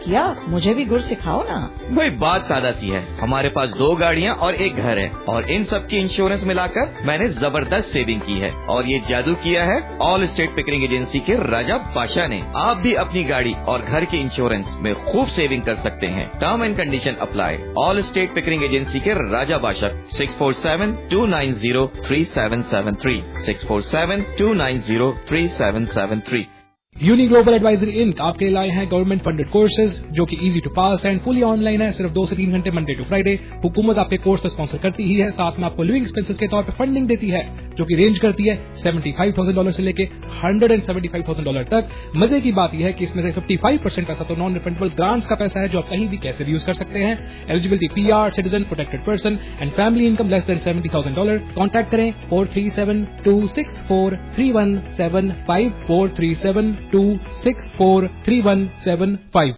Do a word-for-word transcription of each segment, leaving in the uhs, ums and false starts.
کیا مجھے بھی گر سکھاؤ نا. وہی بات سادہ سی ہے. ہمارے پاس دو گاڑیاں اور ایک گھر ہے اور ان سب کی انشورنس ملا کر میں نے زبردست سیونگ کی ہے اور یہ جادو کیا ہے آل اسٹیٹ پکرنگ ایجنسی کے راجا بادشاہ نے. آپ بھی اپنی گاڑی اور گھر کی انشورنس میں خوب سیونگ کر سکتے ہیں. Term and condition apply. All state پکرنگ ایجنسی کے راجا بادشاہ. Six four seven two nine zero three seven seven three six four seven two nine zero three seven seven three. Uni global advisory inc آپ کے لائے ہیں government funded courses جو کہ easy to pass and fully online ہے. صرف دو سے تین گھنٹے منڈے ٹو فرائیڈے. حکومت آپ کے کورس کو اسپانسر کرتی ہی ہے, ساتھ میں آپ کو لیونگ ایکسپینسز کے طور پہ فنڈنگ دیتی ہے جو کہ رینج کرتی ہے سیونٹی فائیو تھاؤزینڈ ڈالر سے لے کے hundred and seventy five thousand dollar تک. مزے کی بات یہ ہے کہ اس میں سے ففٹی فائیو پرسینٹ پیسہ تو نان ریفنڈیبل گرانٹس کا پیسہ ہے جو آپ کہیں بھی کیسے بھی یوز کر سکتے ہیں. Eligibility P R, citizen, protected person and family income less than seventy thousand dollar. Contact کریں four three seven two six four three one seven five four three seven two six four three one seven five.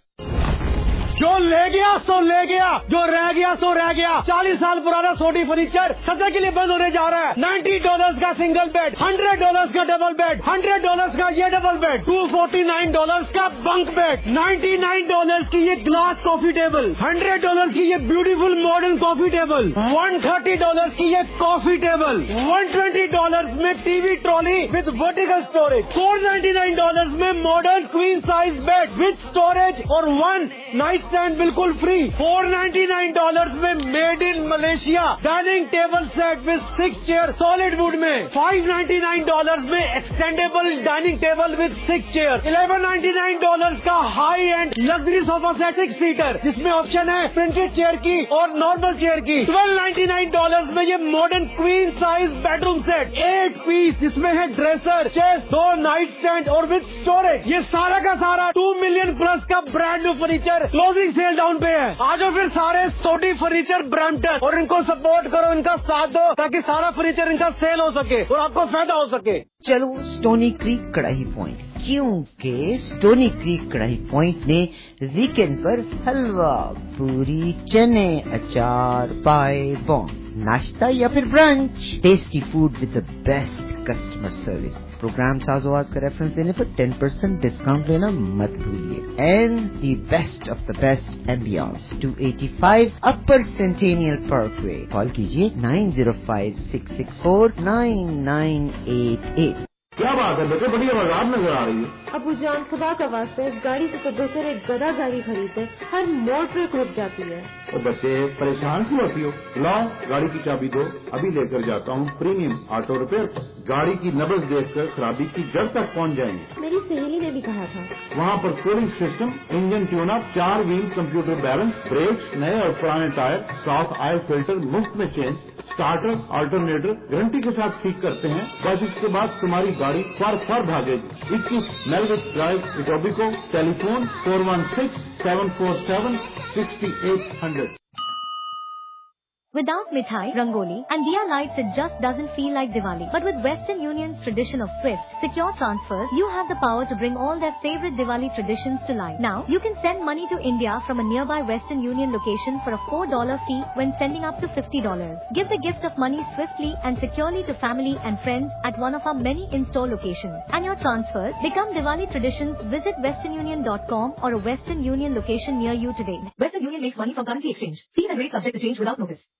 جو لے گیا سو لے گیا, جو رہ گیا سو رہ گیا. چالیس سال پرانا سوڈی فرنیچر سطح کے لیے بند ہونے جا رہا ہے. نائنٹی ڈالرز کا سنگل بیڈ, ہنڈریڈ ڈالرز کا ڈبل بیڈ, ہنڈریڈ ڈالرز کا یہ double bed, two forty nine dollars کا bunk bed, ninety nine dollars کی یہ glass coffee table, hundred dollars کی یہ beautiful modern coffee table, one thirty dollars کی یہ coffee table, one twenty dollars میں T V trolley with vertical storage, four ninety nine dollars میں modern queen size bed with storage اور one night stand بالکل فری. Four ninety nine dollars میں made in Malaysia dining table set with six chair solid wood میں. Five ninety nine dollars میں extendable dining table with six chair. Eleven ninety nine dollars کا high end luxury صوفہ set six seater جس میں option ہے printed chair کی اور normal chair کی. ٹویلو نائنٹی نائن ڈالرز میں یہ modern queen size bedroom set at piece جس میں ہے ڈریسر, چیسٹ, دو نائٹ اسٹینڈ اور وتھ اسٹوریج. یہ سارا کا سارا ٹو ملین پلس کا brand new furniture closing sale down پہ ہے. آ جاؤ پھر سارے سوڈی فرنیچر برامپٹن اور ان کو سپورٹ کرو, ان کا ساتھ دو تاکہ سارا فرنیچر ان کا سیل ہو سکے اور آپ کو فائدہ ہو سکے. چلو سٹونی کریک کڑاہی پوائنٹ, کیونکہ سٹونی کریک کڑاہی پوائنٹ نے ویکینڈ پر حلوہ, پوری, چنے, اچار, پائے, بون, ناشتہ یا پھر brunch, tasty food with the best customer service. Programme ساز و آواز کا ریفرنس دینے پر ٹین پرسینٹ ڈسکاؤنٹ لینا مت بھولیے. And the best of the best ambience, two eighty five upper centennial parkway. Call کیجیے nine zero five six six four nine nine eight eight. کیا بات ہے بیٹے, بڑی آواز نظر آ رہی ہے. ابو جان خدا کا واسطہ اس گاڑی سے تو دوسرے ایک گدا گاڑی خریدے, ہر موڑ پہ کھپ جاتی ہے. اور بچے پریشان کیوں ہوتی ہو؟ لاؤ گاڑی کی چابی دو, ابھی لے کر جاتا ہوں پریمیم آٹو ریپیئر. گاڑی کی نبض دیکھ کر خرابی کی جڑ تک پہنچ جائیں گے. میری سہیلی نے بھی کہا تھا. وہاں پر cooling system, engine tune up, چار ویل کمپیوٹر بیلنس, بریکس, نئے اور پرانے ٹائر, صاف آئل فلٹر مفت میں چینج, اسٹارٹر آلٹرنیٹر گارنٹی کے ساتھ ٹھیک کرتے ہیں. بس اس کے بعد تمہاری گاڑی فر فر بھاگے گی. اکیس میلوٹ drive Etobicoke. Telephone four one six seven four seven sixty eight hundred. Without mithai, rangoli, and diya lights, it just doesn't feel like Diwali. But with Western Union's tradition of swift, secure transfers, you have the power to bring all their favorite Diwali traditions to life. Now, you can send money to India from a nearby Western Union location for a four dollars fee when sending up to fifty dollars. Give the gift of money swiftly and securely to family and friends at one of our many in-store locations. And your transfers become Diwali traditions. Visit western union dot com or a Western Union location near you today. Western Union makes money from currency exchange. Fees and rates subject to change without notice.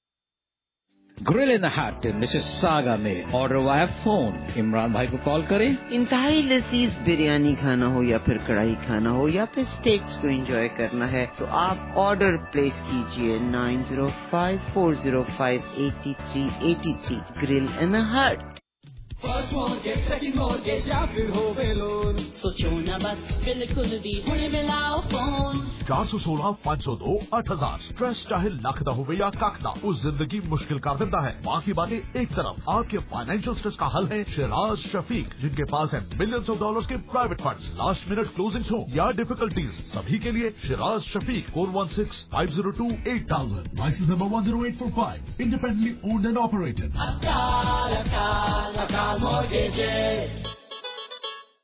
Grill in hut Mississauga میں order via phone. Imran بھائی کو کال کریں. انتہائی لذیذ بریانی کھانا ہو یا پھر کڑھائی کھانا ہو یا پھر اسٹیکس کو انجوائے کرنا ہے تو آپ آرڈر پلیس کیجیے nine zero five four zero five eighty three eighty three. Grill in hut. First market, second market یا پھر ہو گئے لون, سوچو نا بس بالکل بھی ہونے ملاؤ فون. چار سو سولہ پانچ سو دو آٹھ ہزار. اسٹریس چاہے لکھدا ہو یا کاکدا, اس زندگی مشکل کر دیتا ہے. باقی باتیں ایک طرف, آپ کے فائنینشیل اسٹریس کا حل ہے شیراز شفیق, جن کے پاس ہے ملینز آف ڈالرز کے private funds. Last minute closing ہو یا ڈیفیکلٹیز, سبھی کے لیے Shiraz Shafiq. Four one six five zero two eight thousand. Licence number one zero eight four five. Independently owned and operated. Akal Akal Akal mortgages.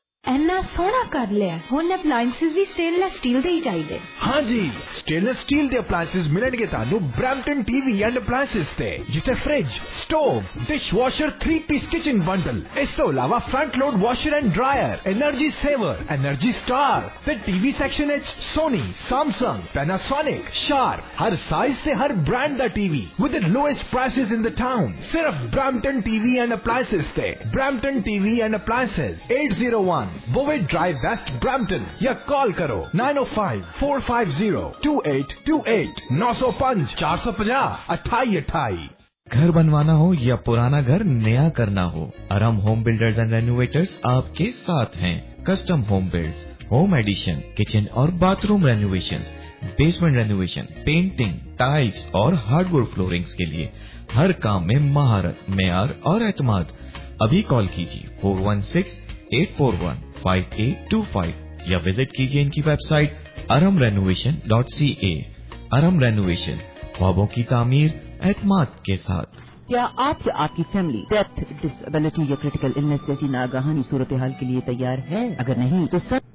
ਇੰਨਾ ਸੋਹਣਾ ਕਰ ਲਿਆ, ਹੁਣ ਅਪਲਾਈਐਂਸਸ ਵੀ ਸਟੇਨਲੈਸ ਸਟੀਲ ਦੇ ਹੀ ਚਾਹੀਦੇ। ਹਾਂ ਜੀ, ਸਟੇਨਲੈਸ ਸਟੀਲ ਦੇ ਅਪਲਾਈਐਂਸਸ ਮਿਲਣਗੇ ਤੁਹਾਨੂੰ ਬ੍ਰੈਂਪਟਨ ਟੀਵੀ ਐਂਡ ਅਪਲਾਈਐਂਸਸ ਤੇ, ਜਿੱਥੇ fridge, stove, dishwasher, three piece kitchen bundle, ਇਸ ਤੋਂ ਇਲਾਵਾ front load washer and dryer, energy saver, energy star ਤੇ ਟੀਵੀ ਸੈਕਸ਼ਨ ਵਿੱਚ ਸੋਨੀ, ਸੈਮਸੰਗ, ਪੈਨਾਸੋਨਿਕ, ਸ਼ਾਰਪ, ਹਰ ਸਾਈਜ਼ ਤੇ ਹਰ ਬ੍ਰਾਂਡ ਦਾ TV with the lowest prices in the town. ਸਿਰਫ ਬ੍ਰੈਂਪਟਨ ਟੀਵੀ ਐਂਡ ਅਪਲਾਈਐਂਸਸ ਤੇ। Brampton TV and appliances eight oh one Bovett Drive West Brampton या call करो nine oh five four five zero two eight two eight nine oh five four five zero अट्ठाई अट्ठाई। घर बनवाना हो या पुराना घर नया करना हो, Aram home builders and renovators आपके साथ हैं। Custom home builds, home addition, kitchen और bathroom renovations, basement renovation, painting, tiles और हार्डवुड फ्लोरिंग्स के लिए हर काम में महारत, मेयार और एतमाद। अभी कॉल कीजिए four one six eight four one five eight two five या विजिट कीजिए इनकी website aram renovation dot c a। Aram renovation, ख्वाबों की तामीर एतमाद के साथ। क्या आप या आपकी फैमिली डेथ, डिसेबिलिटी या क्रिटिकल इलनेस जैसी नागहानी सूरत हाल के लिए तैयार है? अगर नहीं तो सर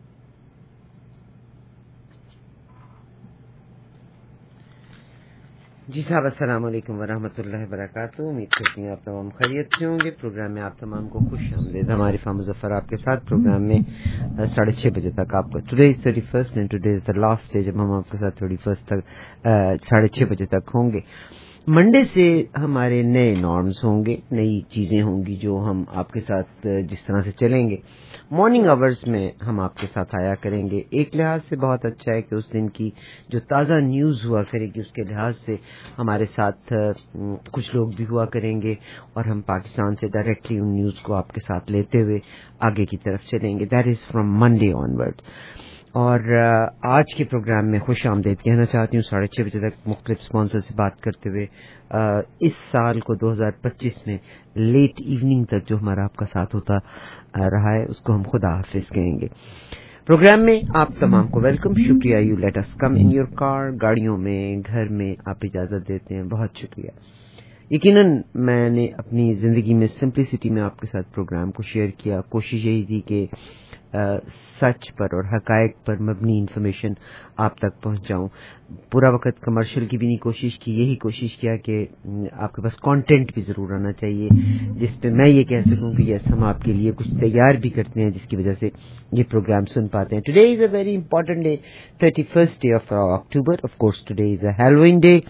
जी साहब, अस्सलाम वालेकुम वरहमतुल्लाहि वबरकातुहू। उम्मीद करती हूँ आप तमाम खैरियत से होंगे। प्रोग्राम में आप तमाम को खुश आमदीद। हमारे फाम मुजफ्फर आपके साथ प्रोग्राम में साढ़े छः बजे तक आपको today is thirty first and today is the last day जब हम आपके साथ थर्टी फर्स्ट तक साढ़े छः बजे तक होंगे। मंडे से हमारे नए नॉर्म्स होंगे, नई चीज़ें होंगी जो हम आपके साथ जिस तरह से चलेंगे। मॉर्निंग आवर्स में हम आपके साथ आया करेंगे। एक लिहाज से बहुत अच्छा है कि उस दिन की जो ताज़ा न्यूज़ हुआ करेगी उसके लिहाज से हमारे साथ कुछ लोग भी हुआ करेंगे और हम पाकिस्तान से डायरेक्टली उन न्यूज़ को आपके साथ लेते हुए आगे की तरफ चलेंगे। That is from Monday onwards. और आज के प्रोग्राम में खुश आमदीद कहना चाहती हूँ साढ़े छः बजे तक मुख्तलिफ स्पॉन्सर से बात करते हुए। इस साल को दो हज़ार पच्चीस में लेट इवनिंग तक जो हमारा आपका साथ होता रहा है उसको हम खुदा हाफिज कहेंगे। प्रोग्राम में आप तमाम को वेलकम, शुक्रिया। You let us come in your car, गाड़ियों में, घर में आप इजाज़त देते हैं, बहुत शुक्रिया। यकीनन मैंने अपनी ज़िंदगी में सिंप्लिसिटी में आपके साथ प्रोग्राम को शेयर किया। कोशिश यही थी कि Uh, सच पर और हकायक पर मबनी इन्फॉर्मेशन आप तक पहुंचाऊं। पूरा वक्त कमर्शियल की भी नहीं कोशिश की, यही कोशिश किया कि आपके पास कंटेंट भी ज़रूर आना चाहिए जिस पे मैं ये कह सकूं कि यस हम आपके लिए कुछ तैयार भी करते हैं जिसकी वजह से ये प्रोग्राम सुन पाते हैं। Today is a very important day, thirty first day of October. Of course today is a Halloween day.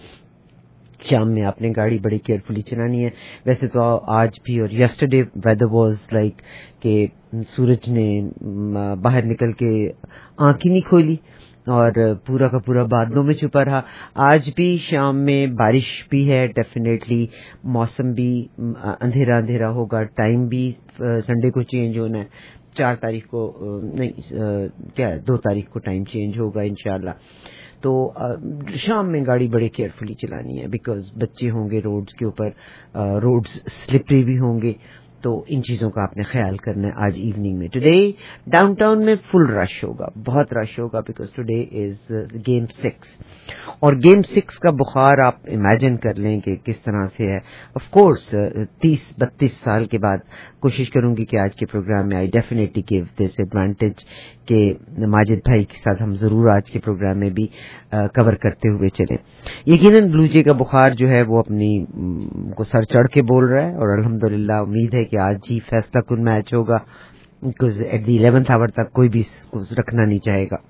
शाम में आपने गाड़ी बड़ी केयरफुली चलानी है। वैसे तो आज भी और यस्टरडे वेदर वाज लाइक कि सूरज ने बाहर निकल के आँख ही नहीं खोली और पूरा का पूरा बादलों में छुपा रहा। आज भी शाम में बारिश भी है, डेफिनेटली मौसम भी अंधेरा अंधेरा होगा। टाइम भी संडे को चेंज होना है, चार तारीख को नहीं क्या दो तारीख को टाइम चेंज होगा इंशाल्लाह। तो शाम में गाड़ी बड़े केयरफुली चलानी है बिकॉज बच्चे होंगे रोड्स के ऊपर, रोड्स स्लिपरी भी होंगे, तो इन चीज़ों का आपने ख्याल करना है आज इवनिंग में। टुडे डाउनटाउन में फुल रश होगा, बहुत रश होगा because today is game six और गेम सिक्स का बुखार आप इमेजिन कर लें कि किस तरह से है। ऑफ कोर्स तीस बत्तीस साल के बाद कोशिश करूंगी कि आज के प्रोग्राम में I definitely give this advantage कि माजिद भाई के साथ हम जरूर आज के प्रोग्राम में भी आ, कवर करते हुए चलें। यकीनन ब्लू जे का बुखार जो है वो अपनी को सर चढ़ के बोल रहा है और अल्हम्दुलिल्लाह उम्मीद है कि आज ही फैसला कुन मैच होगा because at the eleventh hour तक कोई भी इसको रखना नहीं चाहेगा।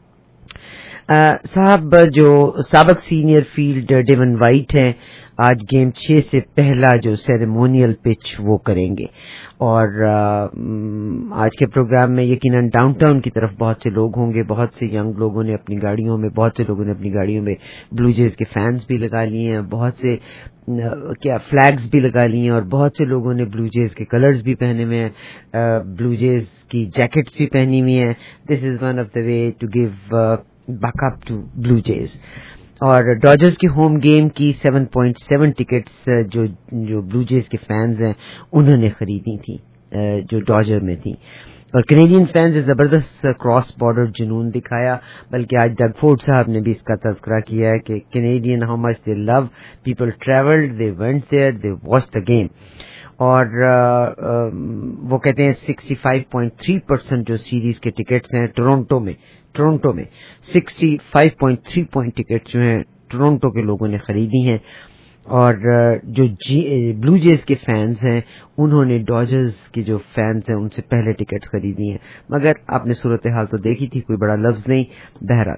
साहब जो साबक सीनियर फील्ड डेवन वाइट हैं आज गेम छह से पहला जो सेरेमोनियल पिच वो करेंगे और आ, आज के प्रोग्राम में यकीनन डाउनटाउन की तरफ बहुत से लोग होंगे। बहुत से यंग लोगों ने अपनी गाड़ियों में बहुत से लोगों ने अपनी गाड़ियों में ब्लू जेज के फैंस भी लगा लिए हैं, बहुत से क्या फ्लैग्स भी लगा लिए हैं और बहुत से लोगों ने ब्लू जेज के कलर्स भी पहने हुए हैं, ब्लू जेज की जैकेट्स भी पहनी हुई हैं। This is one of the way to give backup to Blue Jays. और डॉजर्स के होम गेम की सात पॉइंट सात टिकट्स जो जो ब्लू जेज के फैंस हैं उन्होंने खरीदी थी जो डॉजर में थी और कैनेडियन फैंस ने जबरदस्त क्रॉस बॉर्डर जुनून दिखाया। बल्कि आज डग फोर्ड साहब ने भी इसका तज़किरा किया है कि Canadian how much they love people travelled, they went there, they watched the game. اور وہ کہتے ہیں sixty five point three percent جو سیریز کے ٹکٹس ہیں ٹورنٹو میں ٹورنٹو میں sixty five point three point ticket جو ہیں ٹورنٹو کے لوگوں نے خریدی ہیں. اور جو جی بلو جیز کے فینز ہیں انہوں نے ڈاجرز کے جو فینز ہیں ان سے پہلے ٹکٹس خریدی ہیں, مگر آپ نے صورتحال تو دیکھی تھی, کوئی بڑا لفظ نہیں. بہرحال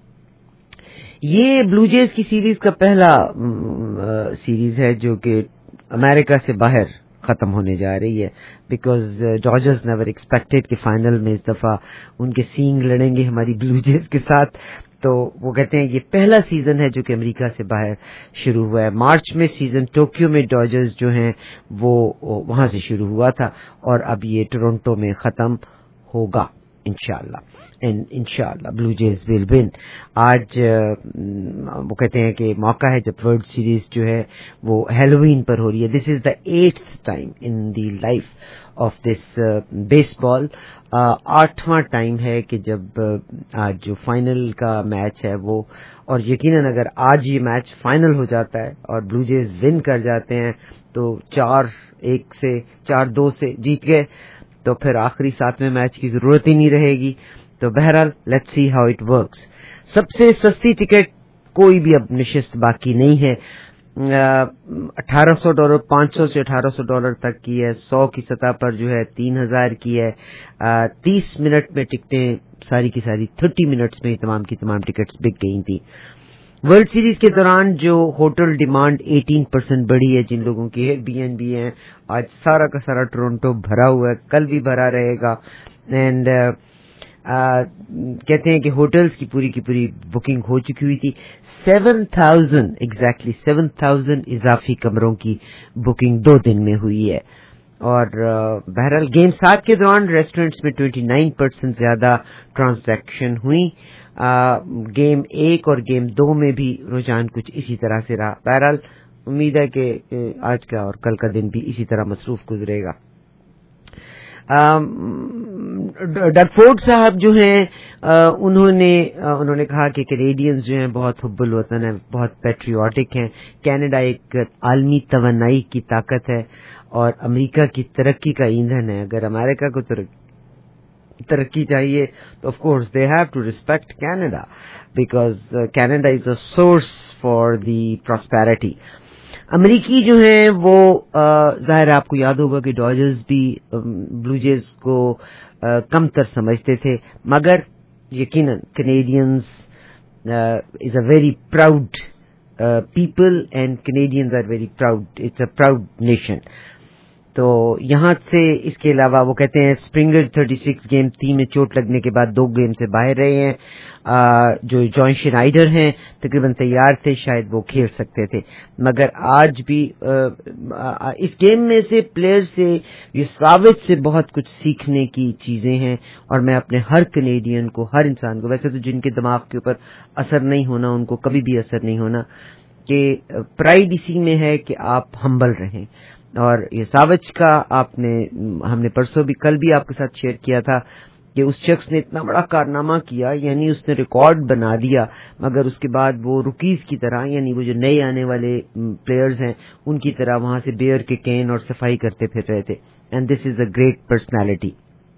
یہ بلو جیز کی سیریز کا پہلا سیریز ہے جو کہ امریکہ سے باہر ختم ہونے جا رہی ہے, بیکاز ڈاجرز نیور ایکسپیکٹڈ کہ فائنل میں اس دفعہ ان کے سینگ لڑیں گے ہماری بلو جیز کے ساتھ. تو وہ کہتے ہیں یہ پہلا سیزن ہے جو کہ امریکہ سے باہر شروع ہوا ہے. مارچ میں سیزن ٹوکیو میں ڈاجرز جو ہیں وہ وہاں سے شروع ہوا تھا اور اب یہ ٹورنٹو میں ختم ہوگا انشاءاللہ. اینڈ انشاءاللہ بلو جیز ول ون. آج وہ کہتے ہیں کہ موقع ہے جب ورلڈ سیریز جو ہے وہ ہیلووین پر ہو رہی ہے. This is the eighth time in the life of this baseball. آٹھواں ٹائم ہے کہ جب آج جو فائنل کا میچ ہے وہ, اور یقیناً اگر آج یہ میچ فائنل ہو جاتا ہے اور بلو جیز ون کر جاتے ہیں تو چار ایک سے چار دو سے جیت گئے, تو پھر آخری ساتویں میچ کی ضرورت ہی نہیں رہے گی. تو بہرحال let's see how it works. سب سے سستی ٹکٹ کوئی بھی اب نشست باقی نہیں ہے. اٹھارہ سو ڈالر پانچ سو سے اٹھارہ سو ڈالر تک کی ہے. سو کی سطح پر جو ہے تین ہزار کی ہے. تیس منٹ میں ٹکٹیں ساری کی ساری تھرٹی منٹس میں تمام کی تمام ٹکٹس بک گئی تھیں. ورلڈ سیریز کے دوران جو ہوٹل ڈیمانڈ ایٹین پرسینٹ بڑھی ہے, جن لوگوں کی ایئر بی این بی ہیں, آج سارا کا سارا ٹورنٹو بھرا ہوا ہے, کل بھی بھرا رہے گا. اینڈ کہتے ہیں کہ ہوٹلز کی پوری کی پوری بکنگ ہو چکی ہوئی تھی. Seven thousand exactly seven thousand اضافی کمروں کی بکنگ دو دن میں ہوئی ہے. اور بہرحال گیم سات کے دوران ریسٹورینٹس میں ٹوئنٹی نائن پرسینٹ زیادہ ٹرانزیکشن ہوئی. گیم ایک اور گیم دو میں بھی رجحان کچھ اسی طرح سے رہا. بہرحال امید ہے کہ آج کا اور کل کا دن بھی اسی طرح مصروف گزرے گا. ڈرفورڈ صاحب جو ہیں انہوں نے انہوں نے کہا کہ کینیڈینز جو ہیں بہت حب الوطن ہیں, بہت پیٹریوٹک ہیں. کینیڈا ایک عالمی توانائی کی طاقت ہے اور امریکہ کی ترقی کا ایندھن ہے. اگر امریکہ کو ترقی چاہیے تو of course they have to respect Canada, because Canada is a source for the prosperity. امریکی جو ہیں وہ ظاہر آپ کو یاد ہوگا کہ ڈاجرز بھی بلو جیز کو کم تر سمجھتے تھے, مگر یقیناً Canadians is a very proud people and Canadians are very proud, it's a proud nation. تو یہاں سے اس کے علاوہ وہ کہتے ہیں اسپرنگر تھرٹی سکس گیم تین میں چوٹ لگنے کے بعد دو گیم سے باہر رہے ہیں. جو جان شنائڈر ہیں تقریباً تیار تھے, شاید وہ کھیل سکتے تھے, مگر آج بھی اس گیم میں سے پلیئر سے یوساوچ سے بہت کچھ سیکھنے کی چیزیں ہیں. اور میں اپنے ہر کینیڈین کو, ہر انسان کو, ویسے تو جن کے دماغ کے اوپر اثر نہیں ہونا ان کو کبھی بھی اثر نہیں ہونا, کہ پرائڈ اسی میں ہے کہ آپ ہمبل رہیں. اور یہ ساوچ کا آپ نے ہم نے پرسوں بھی کل بھی آپ کے ساتھ شیئر کیا تھا کہ اس شخص نے اتنا بڑا کارنامہ کیا, یعنی اس نے ریکارڈ بنا دیا, مگر اس کے بعد وہ روکیز کی طرح, یعنی وہ جو نئے آنے والے پلیئرز ہیں ان کی طرح وہاں سے بیئر کے کین اور صفائی کرتے پھر رہے تھے. And this is a great personality.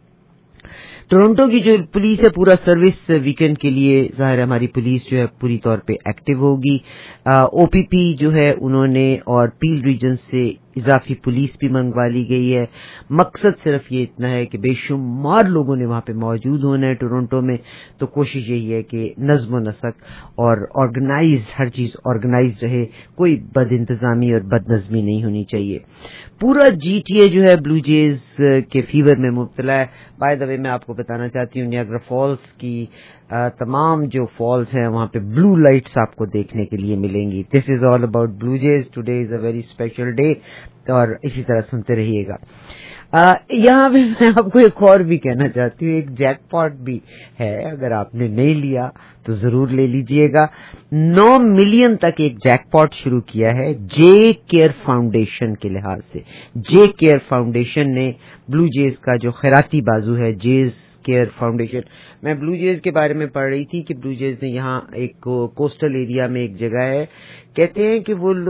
Toronto کی جو پولیس ہے پورا سروس ویکینڈ کے لیے ظاہر ہے ہماری پولیس جو ہے پوری طور پہ ایکٹیو ہوگی. او پی پی جو ہے انہوں نے اور پیل ریجن سے اضافی پولیس بھی منگوا لی گئی ہے. مقصد صرف یہ اتنا ہے کہ بے شمار لوگوں نے وہاں پہ موجود ہونا ہے ٹورنٹو میں, تو کوشش یہی ہے کہ نظم و نسق اور آرگنائز, ہر چیز آرگنائز رہے, کوئی بد انتظامی اور بد نظمی نہیں ہونی چاہیے. پورا جی ٹی اے جو ہے بلو جیز کے فیور میں مبتلا ہے. بائی دا وے میں آپ کو بتانا چاہتی ہوں نیاگرا فالز کی تمام جو فالز ہیں وہاں پہ بلو لائٹس آپ کو دیکھنے کے لیے ملیں گی. This is all about Blue Jays. Today is a very special day, اور اسی طرح سنتے رہیے گا. یہاں پہ میں آپ کو ایک اور بھی کہنا چاہتی ہوں, ایک جیک پاٹ بھی ہے, اگر آپ نے نہیں لیا تو ضرور لے لیجئے گا. نو ملین تک ایک جیک پاٹ شروع کیا ہے جے کیئر فاؤنڈیشن کے لحاظ سے. جے کیئر فاؤنڈیشن نے بلو جیز کا جو خیراتی بازو ہے, جیز کیئر فاؤنڈیشن, میں بلو جیز کے بارے میں پڑھ رہی تھی کہ بلو جیز نے یہاں ایک کوسٹل ایریا میں ایک جگہ ہے, کہتے ہیں کہ وہ لوگ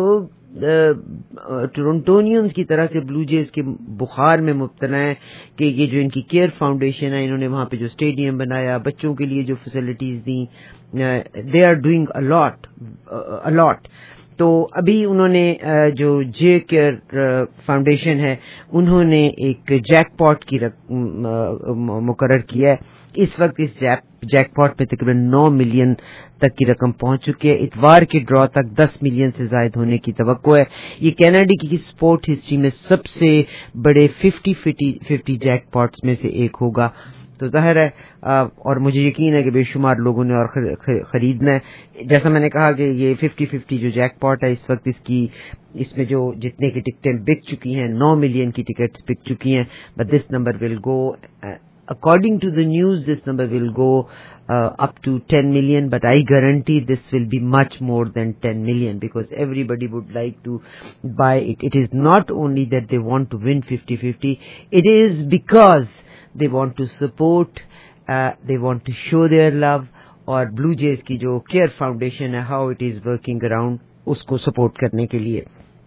ٹورنٹونینز کی طرح سے بلو جیز کے بخار میں مبتلا ہیں کہ یہ جو ان کی کیئر فاؤنڈیشن ہے، انہوں نے وہاں پہ جو اسٹیڈیم بنایا، بچوں کے لیے جو فیسلٹیز دیں، they are doing a lot a lot تو ابھی انہوں نے جو جے کیئر فاؤنڈیشن ہے انہوں نے ایک جیک پاٹ کی مقرر کیا ہے. اس وقت اس جیک پاٹ میں تقریباً نو ملین تک کی رقم پہنچ چکی ہے. اتوار کے ڈرا تک دس ملین سے زائد ہونے کی توقع ہے. یہ کینیڈا کی اسپورٹ ہسٹری میں سب سے بڑے ففٹی ففٹی جیک پاٹس میں سے ایک ہوگا. تو ظاہر ہے اور مجھے یقین ہے کہ بے شمار لوگوں نے اور خریدنا ہے. جیسا میں نے کہا کہ یہ ففٹی ففٹی جو جیک پاٹ ہے اس وقت اس کی اس میں جو جتنے کی ٹکٹیں بک چکی ہیں نو ملین کی ٹکٹس بک چکی ہیں. But this number will go according to the news this number will go uh, up to ten million, but I guarantee this will be much more than ten million because everybody would like to buy it. It is not only that they want to win fifty fifty, it is because they want to support, uh, they want to show their love. اور بلو Jays کی جو care foundation ہے how it is working around اس کو support کرنے کے لیے.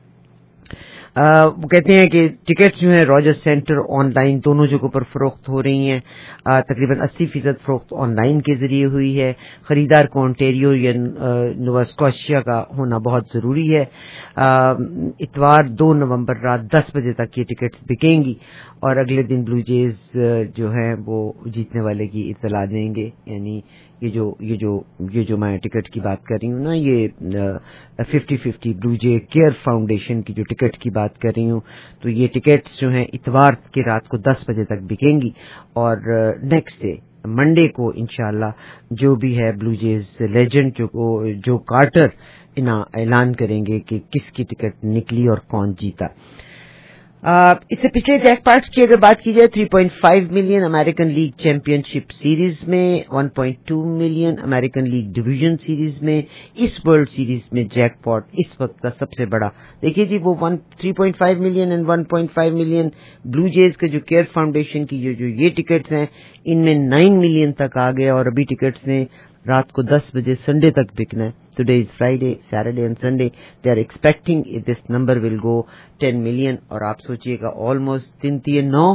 وہ کہتے ہیں کہ ٹکٹ جو ہیں راجر سینٹر آن لائن دونوں جگہوں پر فروخت ہو رہی ہیں. تقریباً اسی فیصد فروخت آن لائن کے ذریعے ہوئی ہے. خریدار کو اونٹیریو یا نووا اسکوشیا کا ہونا بہت ضروری ہے. اتوار دو نومبر رات دس بجے تک یہ ٹکٹس بکیں گی اور اگلے دن بلو جیز جو ہیں وہ جیتنے والے کی اطلاع دیں گے. یعنی یہ جو یہ جو یہ جو میں ٹکٹ کی بات کر رہی ہوں نا یہ fifty fifty Blue Jay care foundation کی جو ٹکٹ کی بات کر رہی ہوں تو یہ ٹکٹس جو ہیں اتوار کی رات کو دس بجے تک بکیں گی اور نیکسٹ ڈے منڈے کو انشاءاللہ جو بھی ہے بلو جیز لیجنڈ جو جو کارٹر اعلان کریں گے کہ کس کی ٹکٹ نکلی اور کون جیتا. اس سے پچھلے جیک پاٹس کی اگر بات کی جائے three point five million American League championship series میں، one point two million American League division series میں. اس ورلڈ سیریز میں جیک پاٹ اس وقت کا سب سے بڑا دیکھیے جی وہ three point five million and one point five million Blue Jays کے جو کیئر فاؤنڈیشن کی جو یہ ٹکٹس ہیں ان میں نائن ملین تک آ گئے اور ابھی ٹکٹس نے رات کو دس بجے سنڈے تک بکنا ہے. Today is Friday, Saturday and Sunday. They are expecting this number will go ten million اور آپ سوچیے گا آلموسٹ تین تین نو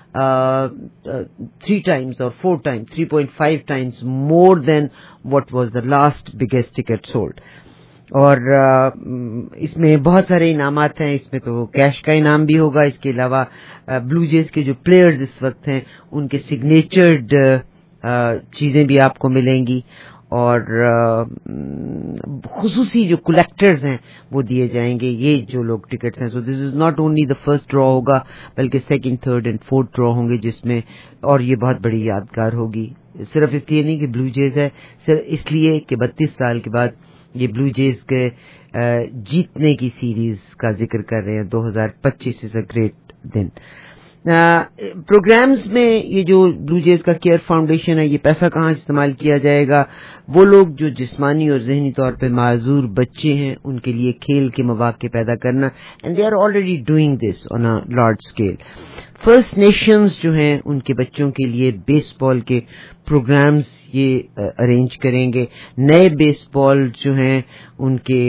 تھری ٹائمز اور four times three point five times more than what was the last biggest ticket sold. اور اس میں بہت سارے انعامات ہیں. اس میں تو کیش کا انعام بھی ہوگا. اس کے علاوہ بلو جیز کے جو پلیئرز اس وقت ہیں ان کے سگنیچرڈ چیزیں بھی آپ کو ملیں گی اور خصوصی جو کلیکٹرز ہیں وہ دیے جائیں گے یہ جو لوگ ٹکٹس ہیں. So this is not only the first draw ہوگا بلکہ second third and fourth draw ہوں گے جس میں اور یہ بہت بڑی یادگار ہوگی. صرف اس لیے نہیں کہ بلو جیز ہے، صرف اس لیے کہ بتیس سال کے بعد یہ بلو جیز کے جیتنے کی سیریز کا ذکر کر رہے ہیں. دو ہزار پچیس از اے گریٹ دن. پروگرامز میں یہ جو بلو جیز کا کیئر فاؤنڈیشن ہے یہ پیسہ کہاں استعمال کیا جائے گا؟ وہ لوگ جو جسمانی اور ذہنی طور پہ معذور بچے ہیں ان کے لیے کھیل کے مواقع پیدا کرنا and they are already doing this on a large scale. First Nations جو ہیں ان کے بچوں کے لیے بیس بال کے پروگرامز یہ ارینج کریں گے. نئے بیس بال جو ہیں ان کے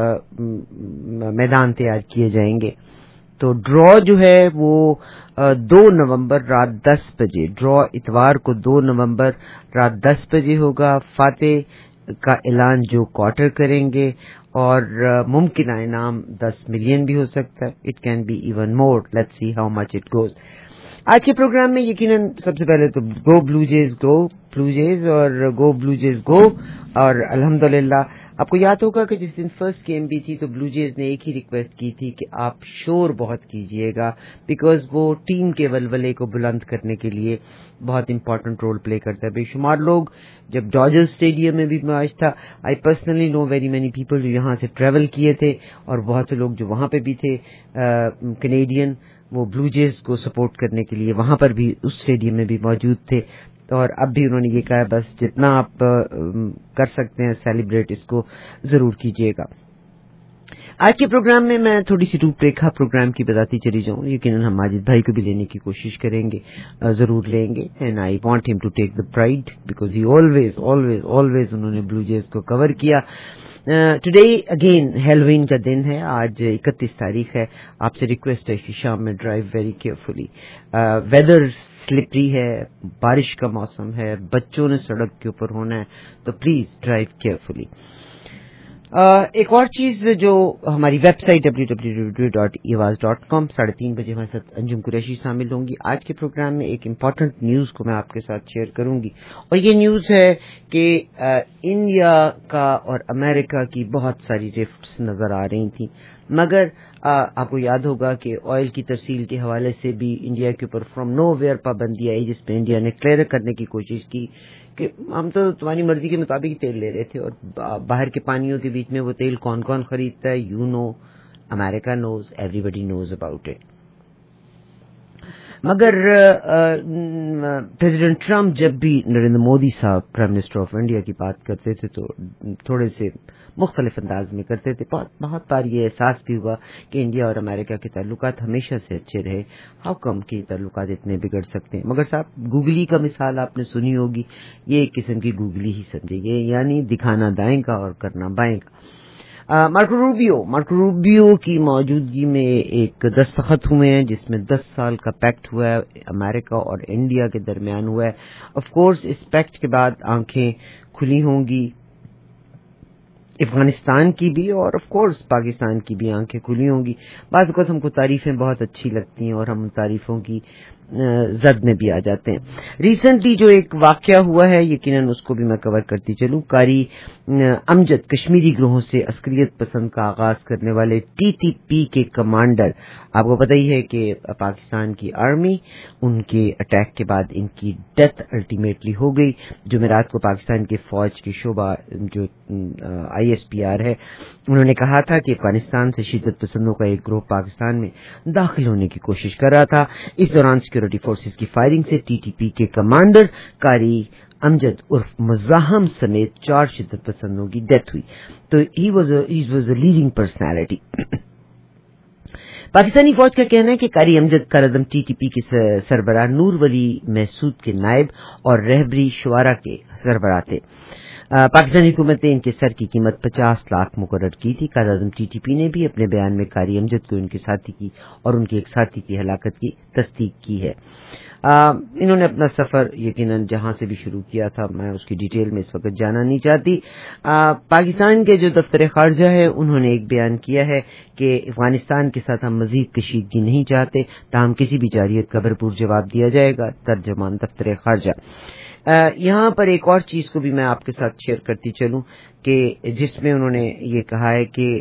میدان تیار کیے جائیں گے. تو ڈرا جو ہے وہ دو نومبر رات دس بجے ڈرا اتوار کو دو نومبر رات دس بجے ہوگا. فاتح کا اعلان جو کوارٹر کریں گے اور ممکنہ انعام دس ملین بھی ہو سکتا ہے. It can be even more. Let's see how much it goes. آج کے پروگرام میں یقیناً سب سے پہلے تو گو بلو جیز گو بلو جیز اور گو بلو جیز گو. اور الحمدللہ آپ کو یاد ہوگا کہ جس دن فرسٹ گیم بھی تھی تو بلو جیز نے ایک ہی ریکویسٹ کی تھی کہ آپ شور بہت کیجئے گا بیکاز وہ ٹیم کے ولولے کو بلند کرنے کے لیے بہت امپورٹنٹ رول پلے کرتا ہے. بے شمار لوگ جب ڈاجر اسٹیڈیم میں بھی میچ تھا I personally know very many people جو یہاں سے ٹریول کیے تھے اور بہت سے لوگ جو وہاں پہ بھی تھے کینیڈین وہ بلو جیز کو سپورٹ کرنے کے لیے وہاں پر بھی اس اسٹیڈیم میں بھی موجود تھے. اور اب بھی انہوں نے یہ کہا بس جتنا آپ کر سکتے ہیں سیلیبریٹ اس کو ضرور کیجیے گا. آج کے پروگرام میں میں تھوڑی سی روپ ریکھا پروگرام کی بتاتی چلی جاؤں. یقیناً ہم ماجد بھائی کو بھی لینے کی کوشش کریں گے، ضرور لیں گے. اینڈ آئی وانٹ ہم to take the pride because he always always always انہوں نے بلو جیز کو کور کیا. ٹوڈے اگین ہیلوین کا دن ہے. آج اکتیس تاریخ ہے. آپ سے ریکویسٹ ہے کہ شام میں drive very carefully. Weather slippery ہے, بارش کا موسم ہے, بچوں نے سڑک کے اوپر ہونا ہے, تو پلیز ڈرائیو کیئرفلی. Uh, ایک اور چیز جو ہماری website W W W dot ایواز ڈاٹ کام ساڑھے تین بجے ہمارے ساتھ انجم قریشی شامل ہوں گی. آج کے پروگرام میں ایک امپورٹنٹ نیوز کو میں آپ کے ساتھ شیئر کروں گی, اور یہ نیوز ہے کہ uh, انڈیا کا اور امریکہ کی بہت ساری رفٹس نظر آ رہی تھیں, مگر uh, آپ کو یاد ہوگا کہ آئل کی ترسیل کے حوالے سے بھی انڈیا کے اوپر فرام نو ویئر پابندی آئی, جس میں انڈیا نے کلیئر کرنے کی کوشش کی کہ ہم تو تمہاری مرضی کے مطابق تیل لے رہے تھے, اور باہر کے پانیوں کے بیچ میں وہ تیل کون کون خریدتا ہے, you know, America knows, everybody knows about it. مگر پریزیڈنٹ ٹرمپ جب بھی نریندر مودی صاحب پرائم منسٹر آف انڈیا کی بات کرتے تھے تو تھوڑے سے مختلف انداز میں کرتے تھے. بہت بہت بار یہ احساس بھی ہوا کہ انڈیا اور امریکہ کے تعلقات ہمیشہ سے اچھے رہے, ہاؤ کم کے تعلقات اتنے بگڑ سکتے ہیں. مگر صاحب گوگلی کا مثال آپ نے سنی ہوگی, یہ ایک قسم کی گوگلی ہی سمجھے, یہ یعنی دکھانا دائیں کا اور کرنا بائیں کا. مارکو روبیو مارکو روبیو کی موجودگی میں ایک دستخط ہوئے ہیں جس میں دس سال کا پیکٹ ہوا ہے امریکہ اور انڈیا کے درمیان ہوا ہے. آف کورس اس پیکٹ کے بعد آنکھیں کھلی ہوں گی افغانستان کی بھی, اور آف کورس پاکستان کی بھی آنکھیں کھلی ہوں گی. بعض اوقات ہم کو تعریفیں بہت اچھی لگتی ہیں اور ہم تعریفوں کی زد میں بھی آ جاتے ہیں. ریسنٹلی جو ایک واقعہ ہوا ہے یقیناً اس کو بھی میں کور کرتی چلوں. قاری امجد کشمیری گروہوں سے عسکریت پسند کا آغاز کرنے والے ٹی ٹی پی کے کمانڈر, آپ کو پتہ ہی ہے کہ پاکستان کی آرمی ان کے اٹیک کے بعد ان کی ڈیتھ الٹیمیٹلی ہو گئی. جمعرات کو پاکستان کے فوج کے شعبہ جو آئی ایس پی آر ہے, انہوں نے کہا تھا کہ افغانستان سے شدت پسندوں کا ایک گروہ پاکستان میں داخل ہونے کی کوشش کر رہا تھا. اس دوران سیکورٹی فورسز کی فائرنگ سے ٹی ٹی پی کے کمانڈر قاری امجد عرف مزاحم سمیت چار شدت پسندوں کی ڈیتھ ہوئی. تو he was he was a leading personality. پاکستانی فوج کا کہنا ہے کہ قاری امجد کا ردم ٹی ٹی پی کے سربراہ نور ولی محسود کے نائب اور رہبری شعراء کے سربراہ تھے. پاکستانی حکومت نے ان کے سر کی قیمت پچاس لاکھ مقرر کی تھی. قائد اعظم ٹی ٹی پی نے بھی اپنے بیان میں قاری امجد کو ان کے ساتھی کی اور ان کے ایک ساتھی کی ہلاکت کی تصدیق کی ہے. آ, انہوں نے اپنا سفر یقیناً جہاں سے بھی شروع کیا تھا, میں اس کی ڈیٹیل میں اس وقت جانا نہیں چاہتی. آ, پاکستان کے جو دفتر خارجہ ہے انہوں نے ایک بیان کیا ہے کہ افغانستان کے ساتھ ہم مزید کشیدگی نہیں چاہتے, تاہم کسی بھی جارحیت کا بھرپور جواب دیا جائے گا. ترجمان دفتر خارجہ. یہاں پر ایک اور چیز کو بھی میں آپ کے ساتھ شیئر کرتی چلوں کہ جس میں انہوں نے یہ کہا ہے کہ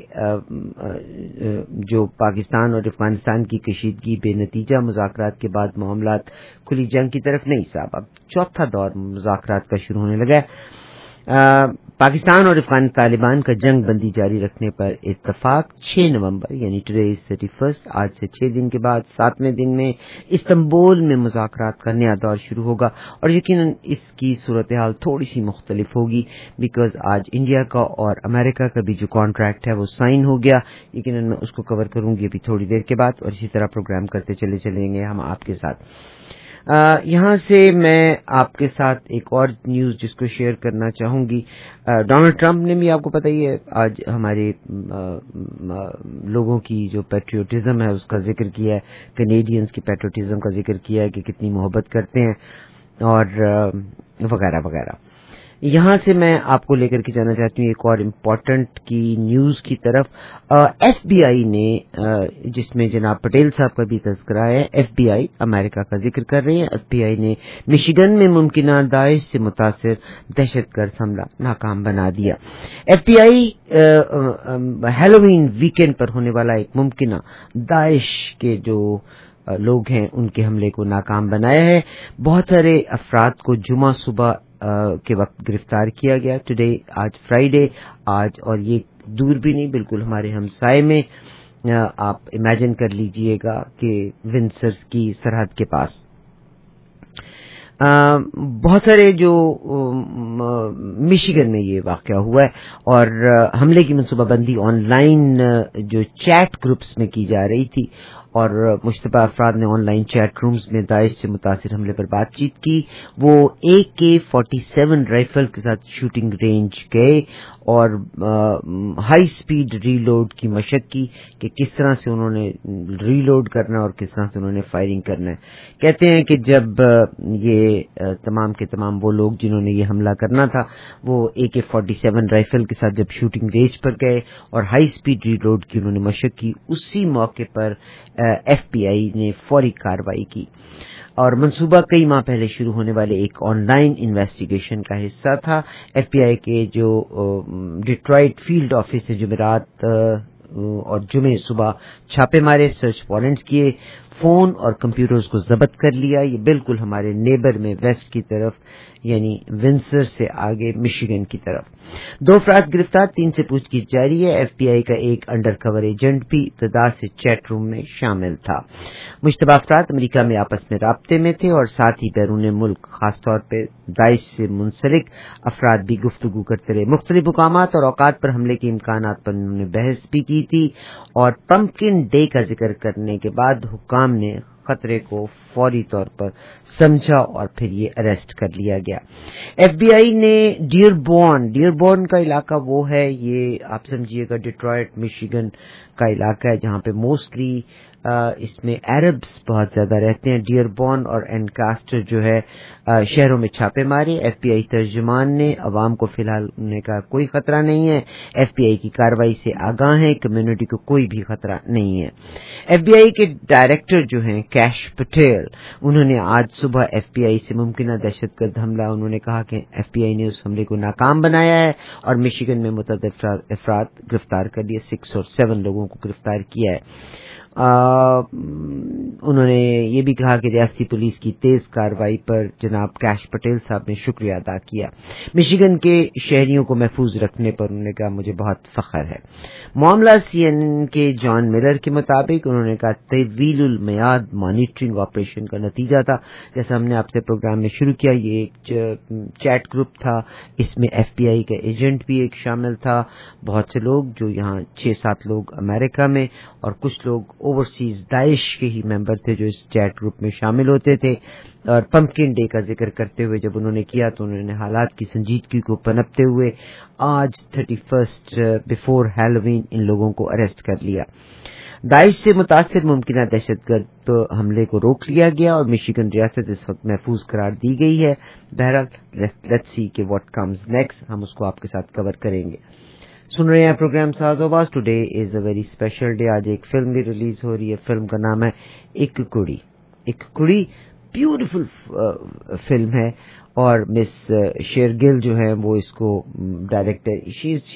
جو پاکستان اور افغانستان کی کشیدگی بے نتیجہ مذاکرات کے بعد معاملات کھلی جنگ کی طرف نہیں صاحب, اب چوتھا دور مذاکرات کا شروع ہونے لگا ہے. پاکستان اور افغان طالبان کا جنگ بندی جاری رکھنے پر اتفاق چھ نومبر یعنی ٹوڈے از تھرٹی فرسٹ, آج سے چھ دن کے بعد ساتویں دن میں استنبول میں مذاکرات کا نیا دور شروع ہوگا. اور یقیناً اس کی صورتحال تھوڑی سی مختلف ہوگی بیکاز آج انڈیا کا اور امریکہ کا بھی جو کانٹریکٹ ہے وہ سائن ہو گیا. یقیناً میں اس کو کور کروں گی ابھی تھوڑی دیر کے بعد, اور اسی طرح پروگرام کرتے چلے چلیں گے ہم آپ کے ساتھ. آ, یہاں سے میں آپ کے ساتھ ایک اور نیوز جس کو شیئر کرنا چاہوں گی. ڈونلڈ ٹرمپ نے بھی, آپ کو پتہ ہی ہے, آج ہمارے آ, آ, لوگوں کی جو پیٹریوٹزم ہے اس کا ذکر کیا ہے, کینیڈینز کی پیٹریوٹزم کا ذکر کیا ہے کہ کتنی محبت کرتے ہیں اور آ, وغیرہ وغیرہ. یہاں سے میں آپ کو لے کر کے جانا چاہتی ہوں ایک اور امپورٹنٹ کی نیوز کی طرف. ایف بی آئی نے, جس میں جناب پٹیل صاحب کا بھی تذکرہ ہے, ایف بی آئی امریکہ کا ذکر کر رہے ہیں. ایف بی آئی نے مشیگن میں ممکنہ داعش سے متاثر دہشت گرد حملہ ناکام بنا دیا. F B I Halloween weekend پر ہونے والا ایک ممکنہ داعش کے جو لوگ ہیں ان کے حملے کو ناکام بنایا ہے. بہت سارے افراد کو جمعہ صبح کے وقت گرفتار کیا گیا. ٹوڈے, آج فرائیڈے, آج, اور یہ دور بھی نہیں بالکل ہمارے ہمسائے میں, آپ امیجن کر لیجئے گا کہ ونسرز کی سرحد کے پاس بہت سارے جو مشیگن میں یہ واقعہ ہوا ہے, اور حملے کی منصوبہ بندی آن لائن جو چیٹ گروپس میں کی جا رہی تھی, اور مشتبہ افراد نے آن لائن چیٹ رومز میں داعش سے متاثر حملے پر بات چیت کی. وہ اے کے فورٹی سیون رائفل کے ساتھ شوٹنگ رینج گئے اور ہائی سپیڈ ری لوڈ کی مشق کی کہ کس طرح سے انہوں نے ری لوڈ کرنا ہے اور کس طرح سے انہوں نے فائرنگ کرنا ہے. کہتے ہیں کہ جب یہ تمام کے تمام وہ لوگ جنہوں نے یہ حملہ کرنا تھا وہ اے کے فورٹی سیون رائفل کے ساتھ جب شوٹنگ رینج پر گئے اور ہائی سپیڈ ری لوڈ کی انہوں نے مشق کی, اسی موقع پر ایف بی آئی نے فوری کارروائی کی. اور منصوبہ کئی ماہ پہلے شروع ہونے والے ایک آن لائن انویسٹیگیشن کا حصہ تھا. ایف بی آئی کے جو ڈیٹرائٹ فیلڈ آفس نے جمعرات اور جمعے صبح چھاپے مارے, سرچ وارنٹس کیے, فون اور کمپیوٹرز کو ضبط کر لیا. یہ بالکل ہمارے نیبر میں ویسٹ کی طرف یعنی ونسر سے آگے مشیگن کی طرف. دو افراد گرفتار, تین سے پوچھ گچھ جاری ہے. ایف بی آئی کا ایک انڈر کور ایجنٹ بھی ابتدا سے چیٹ روم میں شامل تھا. مشتبہ افراد امریکہ میں آپس میں رابطے میں تھے اور ساتھ ہی بیرون ملک خاص طور پہ داعش سے منسلک افراد بھی گفتگو کرتے رہے. مختلف مقامات اور اوقات پر حملے کے امکانات پر انہوں نے بحث بھی کی تھی اور پمپکن ڈے کا ذکر کرنے کے بعد حکام نے خطرے کو فوری طور پر سمجھا اور پھر یہ اریسٹ کر لیا گیا. ایف بی آئی نے ڈیئربورن ڈیئربورن کا علاقہ وہ ہے, یہ آپ سمجھیے گا ڈیٹرائٹ مشیگن کا علاقہ ہے جہاں پہ موسٹلی اس میں عربس بہت زیادہ رہتے ہیں. ڈیئربورن اور اینکاسٹر جو ہے شہروں میں چھاپے مارے. ایف بی آئی ترجمان نے عوام کو فی الحال انہوں کا کوئی خطرہ نہیں ہے, ایف بی آئی کی کارروائی سے آگاہ ہیں, کمیونٹی کو کوئی بھی خطرہ نہیں ہے. ایف بی آئی کے ڈائریکٹر جو ہیں کیش پٹیل, انہوں نے آج صبح ایف بی آئی سے ممکنہ دہشت گرد حملہ, انہوں نے کہا کہ ایف بی آئی نے اس حملے کو ناکام بنایا ہے اور مشیگن میں متعدد افراد گرفتار کر لیے, سکس اور سیون لوگوں کو گرفتار کیا ہے. آ, انہوں نے یہ بھی کہا کہ ریاستی پولیس کی تیز کارروائی پر جناب کیش پٹیل صاحب نے شکریہ ادا کیا. مشیگن کے شہریوں کو محفوظ رکھنے پر انہوں نے کہا مجھے بہت فخر ہے. معاملہ سی این این کے جان ملر کے مطابق انہوں نے کہا طویل المیعاد مانیٹرنگ آپریشن کا نتیجہ تھا. جیسا ہم نے آپ سے پروگرام میں شروع کیا, یہ ایک چیٹ گروپ تھا, اس میں ایف بی آئی کا ایجنٹ بھی ایک شامل تھا, بہت سے لوگ جو یہاں چھ سات لوگ امریکہ میں اور کچھ لوگ اوورسیز داعش کے ہی ممبر تھے جو اس چیٹ گروپ میں شامل ہوتے تھے. اور پمپکن ڈے کا ذکر کرتے ہوئے جب انہوں نے کیا تو انہوں نے حالات کی سنجیدگی کو پنپتے ہوئے آج تھرٹی فرسٹ بفور ہیلووین ان لوگوں کو اریسٹ کر لیا. داعش سے متاثر ممکنہ دہشت گرد حملے کو روک لیا گیا اور مشیگن ریاست اس وقت محفوظ قرار دی گئی ہے. بہرحال لیٹس سی کہ واٹ کمز نیکسٹ, ہم اس کو آپ کے ساتھ کور کریں گے. سن رہے ہیں پروگرام ساز آواز. Today is a very special day. آج ایک فلم بھی ریلیز ہو رہی ہے. فلم کا نام ہے ایک کڑی. ایک کڑی بیوٹیفل فلم ہے اور مس شیرگل جو ہے وہ اس کو ڈائریکٹر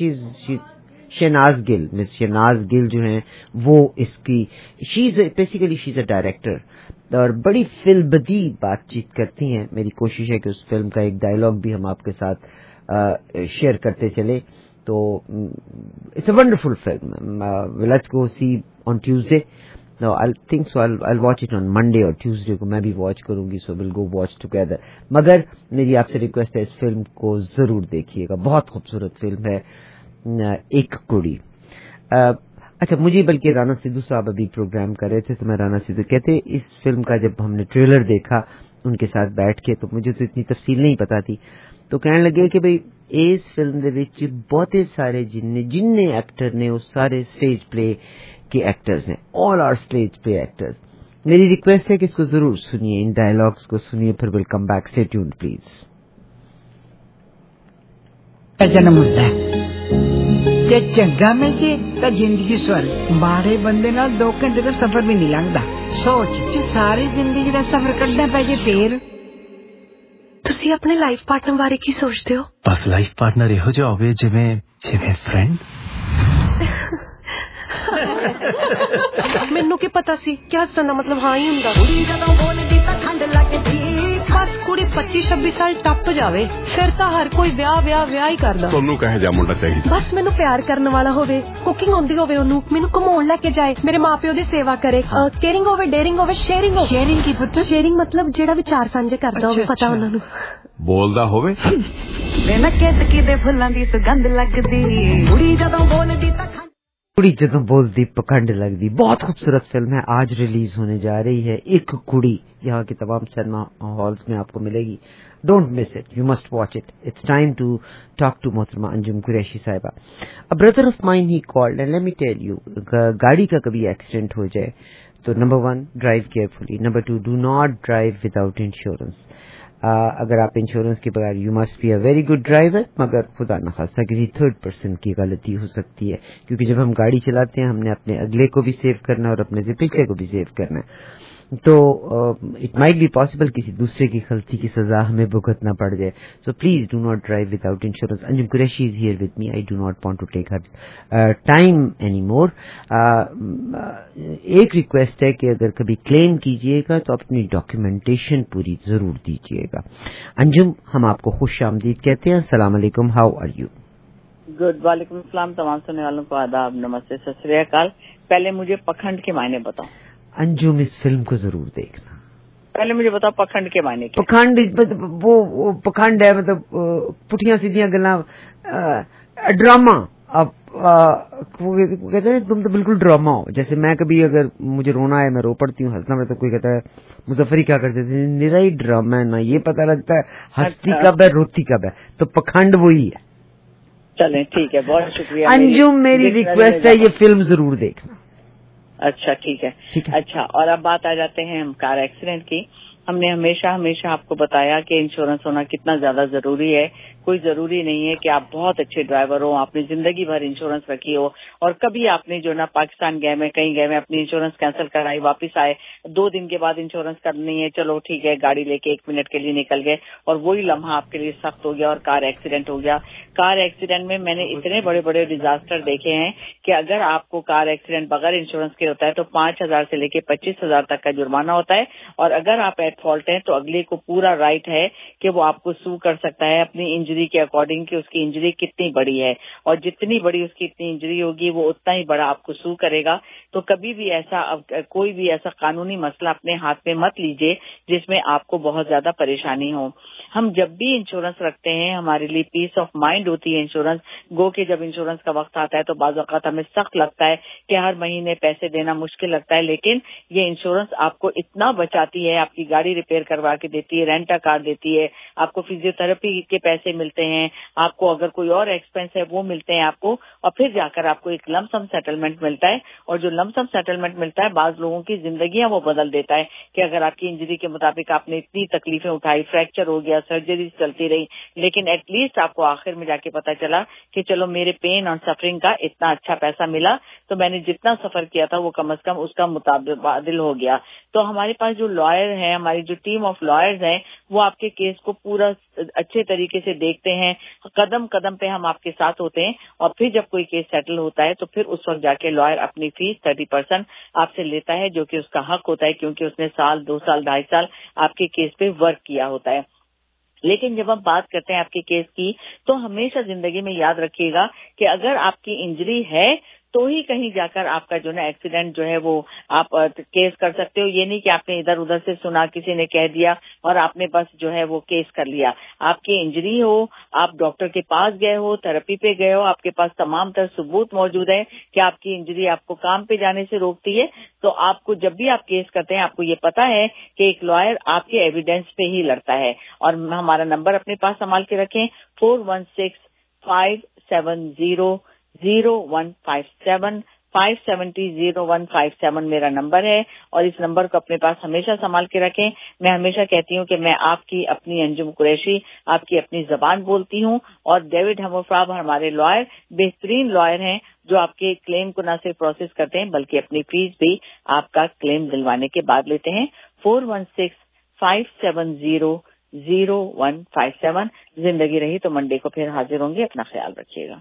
شہناز گل مس شہناز گل جو ہیں وہ اس کی she's basically she's a director اور بڑی فلم بدی بات چیت کرتی ہیں. میری کوشش ہے کہ اس فلم کا ایک ڈائلاگ بھی ہم آپ کے ساتھ شیئر کرتے چلے. تو it's a wonderful film. Let's go see on Tuesday. No, I think so. I'll, I'll watch it on Monday or Tuesday کو میں بھی واچ کروں گی. So we'll go watch together. مگر میری آپ سے ریکویسٹ ہے اس فلم کو ضرور دیکھیے گا. بہت خوبصورت فلم ہے ایک کڑی. اچھا, مجھے بلکہ رانا سدھو صاحب ابھی پروگرام کر رہے تھے تو میں رانا سدھو کہتے اس فلم کا جب ہم نے ٹریلر دیکھا ان کے ساتھ بیٹھ کے تو مجھے تو اتنی تفصیل نہیں پتا تھی. تو کہنے لگے کہ بھئی اس فلم دے وچ بہت سارے جن جن ایکٹر نے اس سارے اسٹیج پلے کے ایکٹرز ہیں. All are stage play actors. میری ریکویسٹ ہے کہ اس کو ضرور سنیے, ان ڈائلاگس کو سنیے, پھر will come back. Stay tuned please. جنم ہوتا ہے جے چنگا مل جے تا زندگی سوال, ماڑے بندے نال دو گھنٹے دا سفر بھی نہیں لنگدا. سوچ جو ساری زندگی دا سفر کرنا پے جے پھر. تسی اپنے لائف پارٹنر بارے کی سوچتے ہو؟ بس لائف پارٹنر ਇਹੋ ਜਿਹਾ ਹੋਵੇ ਜਿਵੇਂ ਜਿਵੇਂ ਫਰੈਂਡ. ਮੈਨੂੰ ਕੀ ਪਤਾ ਸੀ ਕਿ ਹੱਸਣ ਦਾ ਮਤਲਬ ਹਾਂ ਹੀ ਹੁੰਦਾ. ਕੁੜੀ ਜਦੋਂ ਬੋਲਦੀ ਤਾਂ ਠੰਡ ਲੱਗਦੀ. ਬਸ ਕੁੜੀ ਪੱਚੀ ਛੱਬੀ ਸਾਲ ਟੱਪ ਜਾਵੇ ਫਿਰ ਤਾਂ ਹਰ ਕੋਈ ਵਿਆਹ ਵਿਆਹ ਵਿਆਹ ਹੀ ਕਰਦਾ. ਤੁਹਾਨੂੰ ਕਹੇ ਜਾ ਮੁੰਡਾ ਚਾਹੀਦਾ. ਬਸ ਮੈਨੂੰ ਪਿਆਰ ਕਰਨ ਵਾਲਾ ਹੋਵੇ, ਕੁਕਿੰਗ ਆਉਂਦੀ ਹੋਵੇ ਉਹਨੂੰ, ਮੈਨੂੰ ਘੁਮਾਉਣ ਲੈ ਕੇ ਜਾਏ, ਮੇਰੇ ਮਾਪਿਓ ਦੀ ਸੇਵਾ ਕਰੇ, ਕੇਅਰਿੰਗ ਹੋਵੇ, ਡੇਅਰਿੰਗ ਹੋਵੇ, ਸ਼ੇਅਰਿੰਗ ਹੋਵੇ. ਸ਼ੇਅਰਿੰਗ ਕੀ ਪੁੱਤ? ਸ਼ੇਅਰਿੰਗ ਮਤਲਬ ਜਿਹੜਾ ਵਿਚਾਰ ਸਾਂਝੇ ਕਰਦਾ ਹੋਵੇ, ਪਤਾ ਉਹਨਾਂ ਨੂੰ. ਬੋਲਦਾ ਹੋਵੇ. ਮੈਂ ਨਾ ਕਿਤੇ ਕਿਤੇ ਫੁੱਲਾਂ ਦੀ ਸੁਗੰਧ ਲੱਗਦੀ. ਕੁੜੀ ਜਦੋਂ ਬੋਲਦੀ ਤਾਂ कुड़ी जदों बोलदी पखंड लगदी बहुत खूबसूरत फिल्म है, आज रिलीज होने जा रही है। एक कुड़ी यहाँ की तमाम सिनेमा हॉल्स में आपको मिलेगी। Don't miss it, you must watch it. It's time to talk to मोहतरमा अंजुम कुरैशी साहिबा। A brother of mine he called and let me tell you, गाड़ी का कभी एक्सीडेंट हो जाए तो number one, drive carefully. Number two, do not drive without insurance. Uh, अगर आप इंश्योरेंस के बगैर, you must be a very good driver, मगर खुदा न खास्ता किसी थर्ड पर्सन की गलती हो सकती है, क्योंकि जब हम गाड़ी चलाते हैं हमने अपने अगले को भी सेव करना है और अपने से पिछले को भी सेव करना है। तो इट माइट बी पॉसिबल किसी दूसरे की गलती की सजा हमें भुगतना पड़ जाए। So please do not drive without insurance. Anjum Qureshi is here with me, I do not want to take her time any more. एक रिक्वेस्ट है कि अगर कभी क्लेम कीजिएगा तो अपनी डॉक्यूमेंटेशन पूरी जरूर दीजिएगा। अंजुम, हम आपको खुश आमदीद कहते हैं। अस्सलाम वालेकुम, हाउ आर यू? गुड, वालेकुम सलाम। तमाम सुनने वालों को आदाब, नमस्ते, सत श्री अकाल। पहले मुझे पखंड के मायने बताओ। अंजुम, इस फिल्म को जरूर देखना। पहले मुझे बताओ पखंड के मायने क्या? पखंड वो, वो पखंड है, मतलब पुठियां सीधियां गल्लां, ड्रामा। अब वो कहते हैं तुम तो बिल्कुल ड्रामा हो। जैसे मैं कभी अगर मुझे रोना है, मैं रो पड़ती हूँ, हंसना मैं तो कोई कहता है मुजफ्फरी क्या करते थे, निरा ही ड्रामा है ना, ये पता लगता है हंसती अच्छा। कब है रोती कब है। तो पखंड वही है। चलें ठीक है, बहुत शुक्रिया। अंजुम, मेरी रिक्वेस्ट है ये फिल्म जरूर देखना। अच्छा ठीक है, ठीक है। अच्छा, और अब बात आ जाते हैं हम कार एक्सीडेंट की। हमने हमेशा हमेशा आपको बताया कि इंश्योरेंस होना कितना ज्यादा जरूरी है। कोई जरूरी नहीं है कि आप बहुत अच्छे ड्राइवर हो, आपने जिंदगी भर इंश्योरेंस रखी हो और कभी आपने जो ना पाकिस्तान गए में कहीं गए में अपनी इंश्योरेंस कैंसिल कराई, वापस आए, दो दिन के बाद इंश्योरेंस करनी है, चलो ठीक है गाड़ी लेके एक मिनट के लिए निकल गए और वही लम्हा आपके लिए सख्त हो गया और कार एक्सीडेंट हो गया। कार एक्सीडेंट में मैंने इतने बड़े बड़े डिजास्टर देखे हैं कि अगर आपको कार एक्सीडेंट बगैर इंश्योरेंस के होता है तो पांच हजार से लेके पच्चीस हजार तक का जुर्माना होता है, और अगर आप एट फॉल्ट हैं तो अगले को पूरा राइट है कि वो आपको सू कर सकता है अपनी इंजरी के अकॉर्डिंग कि उसकी इंजरी कितनी बड़ी है, और जितनी बड़ी उसकी इतनी इंजरी होगी वो उतना ही बड़ा आपको सू करेगा। तो कभी भी ऐसा कोई भी ऐसा कानूनी मसला अपने हाथ में मत लीजिए जिसमें आपको बहुत ज्यादा परेशानी हो। हम जब भी इंश्योरेंस रखते हैं हमारे लिए पीस ऑफ माइंड होती है इंश्योरेंस। गो के जब इंश्योरेंस का वक्त आता है तो बाज़ औक़ात हमें सख्त लगता है कि हर महीने पैसे देना मुश्किल लगता है, लेकिन ये इंश्योरेंस आपको इतना बचाती है, आपकी गाड़ी रिपेयर करवा के देती है, रेंट कार देती है, आपको फिजियोथेरेपी के पैसे मिलते हैं, आपको अगर कोई और एक्सपेंस है वो मिलते हैं आपको, और फिर जाकर आपको एक लमसम सेटलमेंट मिलता है। और जो लमसम सेटलमेंट मिलता है बाज लोगों की जिंदगियां वो बदल देता है कि अगर आपकी इंजरी के मुताबिक आपने इतनी तकलीफें उठाई, फ्रैक्चर हो गया, सर्जरी चलती रही, लेकिन एटलीस्ट आपको आखिर में जाके पता चला कि चलो मेरे पेन और सफरिंग का इतना अच्छा पैसा मिला, तो मैंने जितना सफर किया था वो कम अज कम उसका मुताबिल हो गया। तो हमारे पास जो लॉयर है, हमारी जो टीम ऑफ लॉयर्स हैं, वो आपके केस को पूरा अच्छे तरीके से देखते हैं, कदम कदम पे हम आपके साथ होते हैं, और फिर जब कोई केस सेटल होता है तो फिर उस वक्त जाके लॉयर अपनी फीस थर्टी परसेंट आपसे लेता है, जो कि उसका हक होता है क्योंकि उसने साल दो साल ढाई साल आपके केस पे वर्क किया होता है। लेकिन जब हम बात करते हैं आपके केस की तो हमेशा जिंदगी में याद रखिएगा कि अगर आपकी इंजरी है तो ही कहीं जाकर आपका जो ना एक्सीडेंट जो है वो आप केस कर सकते हो। ये नहीं कि आपने इधर उधर से सुना, किसी ने कह दिया और आपने बस जो है वो केस कर लिया। आपकी इंजरी हो, आप डॉक्टर के पास गए हो, थेरेपी पे गए हो, आपके पास तमाम तरह सबूत मौजूद है कि आपकी इंजरी आपको काम पे जाने से रोकती है, तो आपको जब भी आप केस करते हैं आपको ये पता है कि एक लॉयर आपके एविडेंस पे ही लड़ता है। और हमारा नंबर अपने पास संभाल के रखें, four one six five seven zero zero one five seven five seventy zero one five seven मेरा नंबर है, और इस नंबर को अपने पास हमेशा संभाल के रखें। मैं हमेशा कहती हूँ कि मैं आपकी अपनी अंजुम कुरैशी आपकी अपनी जबान बोलती हूँ, और डेविड हमोफ्राब हमारे लॉयर बेहतरीन लॉयर हैं जो आपके क्लेम को न सिर्फ प्रोसेस करते हैं बल्कि अपनी फीस भी आपका क्लेम दिलवाने के बाद लेते हैं। Four one six five seven zero zero one five seven. जिंदगी रही तो मंडे को फिर हाजिर होंगे, अपना ख्याल रखिएगा।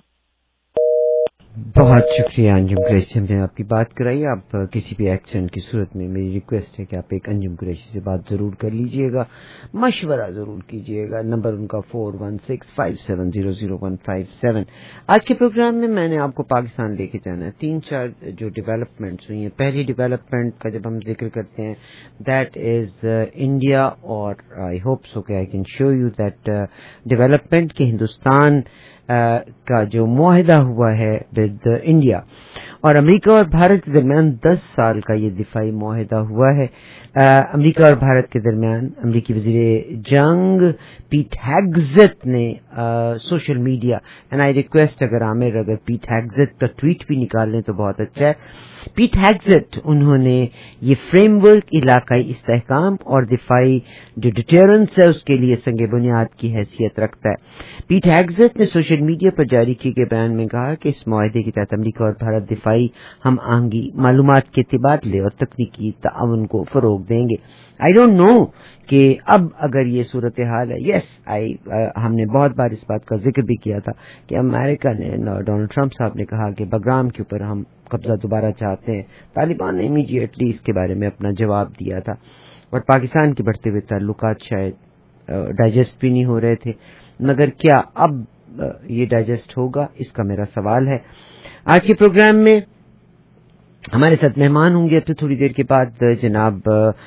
बहुत शुक्रिया अंजुम कुरैशी, हमने आपकी बात कराई। आप किसी भी एक्सीडेंट की सूरत में मेरी रिक्वेस्ट है कि आप एक अंजुम कुरैशी से बात जरूर कर लीजिएगा, मशवरा जरूर कीजिएगा। नंबर उनका four one six five seven zero zero one five seven. आज के प्रोग्राम में मैंने आपको पाकिस्तान लेके जाना है। तीन चार जो डेवलपमेंट्स हुई हैं, पहली डेवलपमेंट का जब हम जिक्र करते हैं दैट इज इंडिया, और आई होप सो कि I can show you that development के हिंदुस्तान Uh, का जो मुआहिदा हुआ है विद इंडिया اور امریکہ اور بھارت کے درمیان دس سال کا یہ دفاعی معاہدہ ہوا ہے. امریکہ اور بھارت کے درمیان امریکی وزیر جنگ پیٹ ہیگزت نے social media and I request اگر عامر اگر پیٹ ہیگزت کا ٹویٹ بھی نکال لیں تو بہت اچھا ہے. پیٹ ہیگزت انہوں نے یہ فریم ورک علاقائی استحکام اور دفاعی جو ڈیٹرنس ہے اس کے لیے سنگ بنیاد کی حیثیت رکھتا ہے. پیٹ ہیگزت نے سوشل میڈیا پر جاری کیے گئے بیان میں کہا کہ اس معاہدے کے تحت امریکہ اور بھارت دفاعی ہم آہنگی معلومات کے تبادلے اور تکنیکی تعاون کو فروغ دیں گے. آئی ڈونٹ نو کہ اب اگر یہ صورتحال ہے, یس آئی ہم نے بہت بار اس بات کا ذکر بھی کیا تھا کہ امریکہ نے ڈونلڈ ٹرمپ صاحب نے کہا کہ بگرام کے اوپر ہم قبضہ دوبارہ چاہتے ہیں. طالبان نے امیڈیٹلی اس کے بارے میں اپنا جواب دیا تھا اور پاکستان کے بڑھتے ہوئے تعلقات شاید ڈائجسٹ بھی نہیں ہو رہے تھے, مگر کیا اب یہ ڈائجسٹ ہوگا, اس کا میرا سوال ہے. آج کے پروگرام میں ہمارے ساتھ مہمان ہوں گے تو تھوڑی دیر کے بعد جناب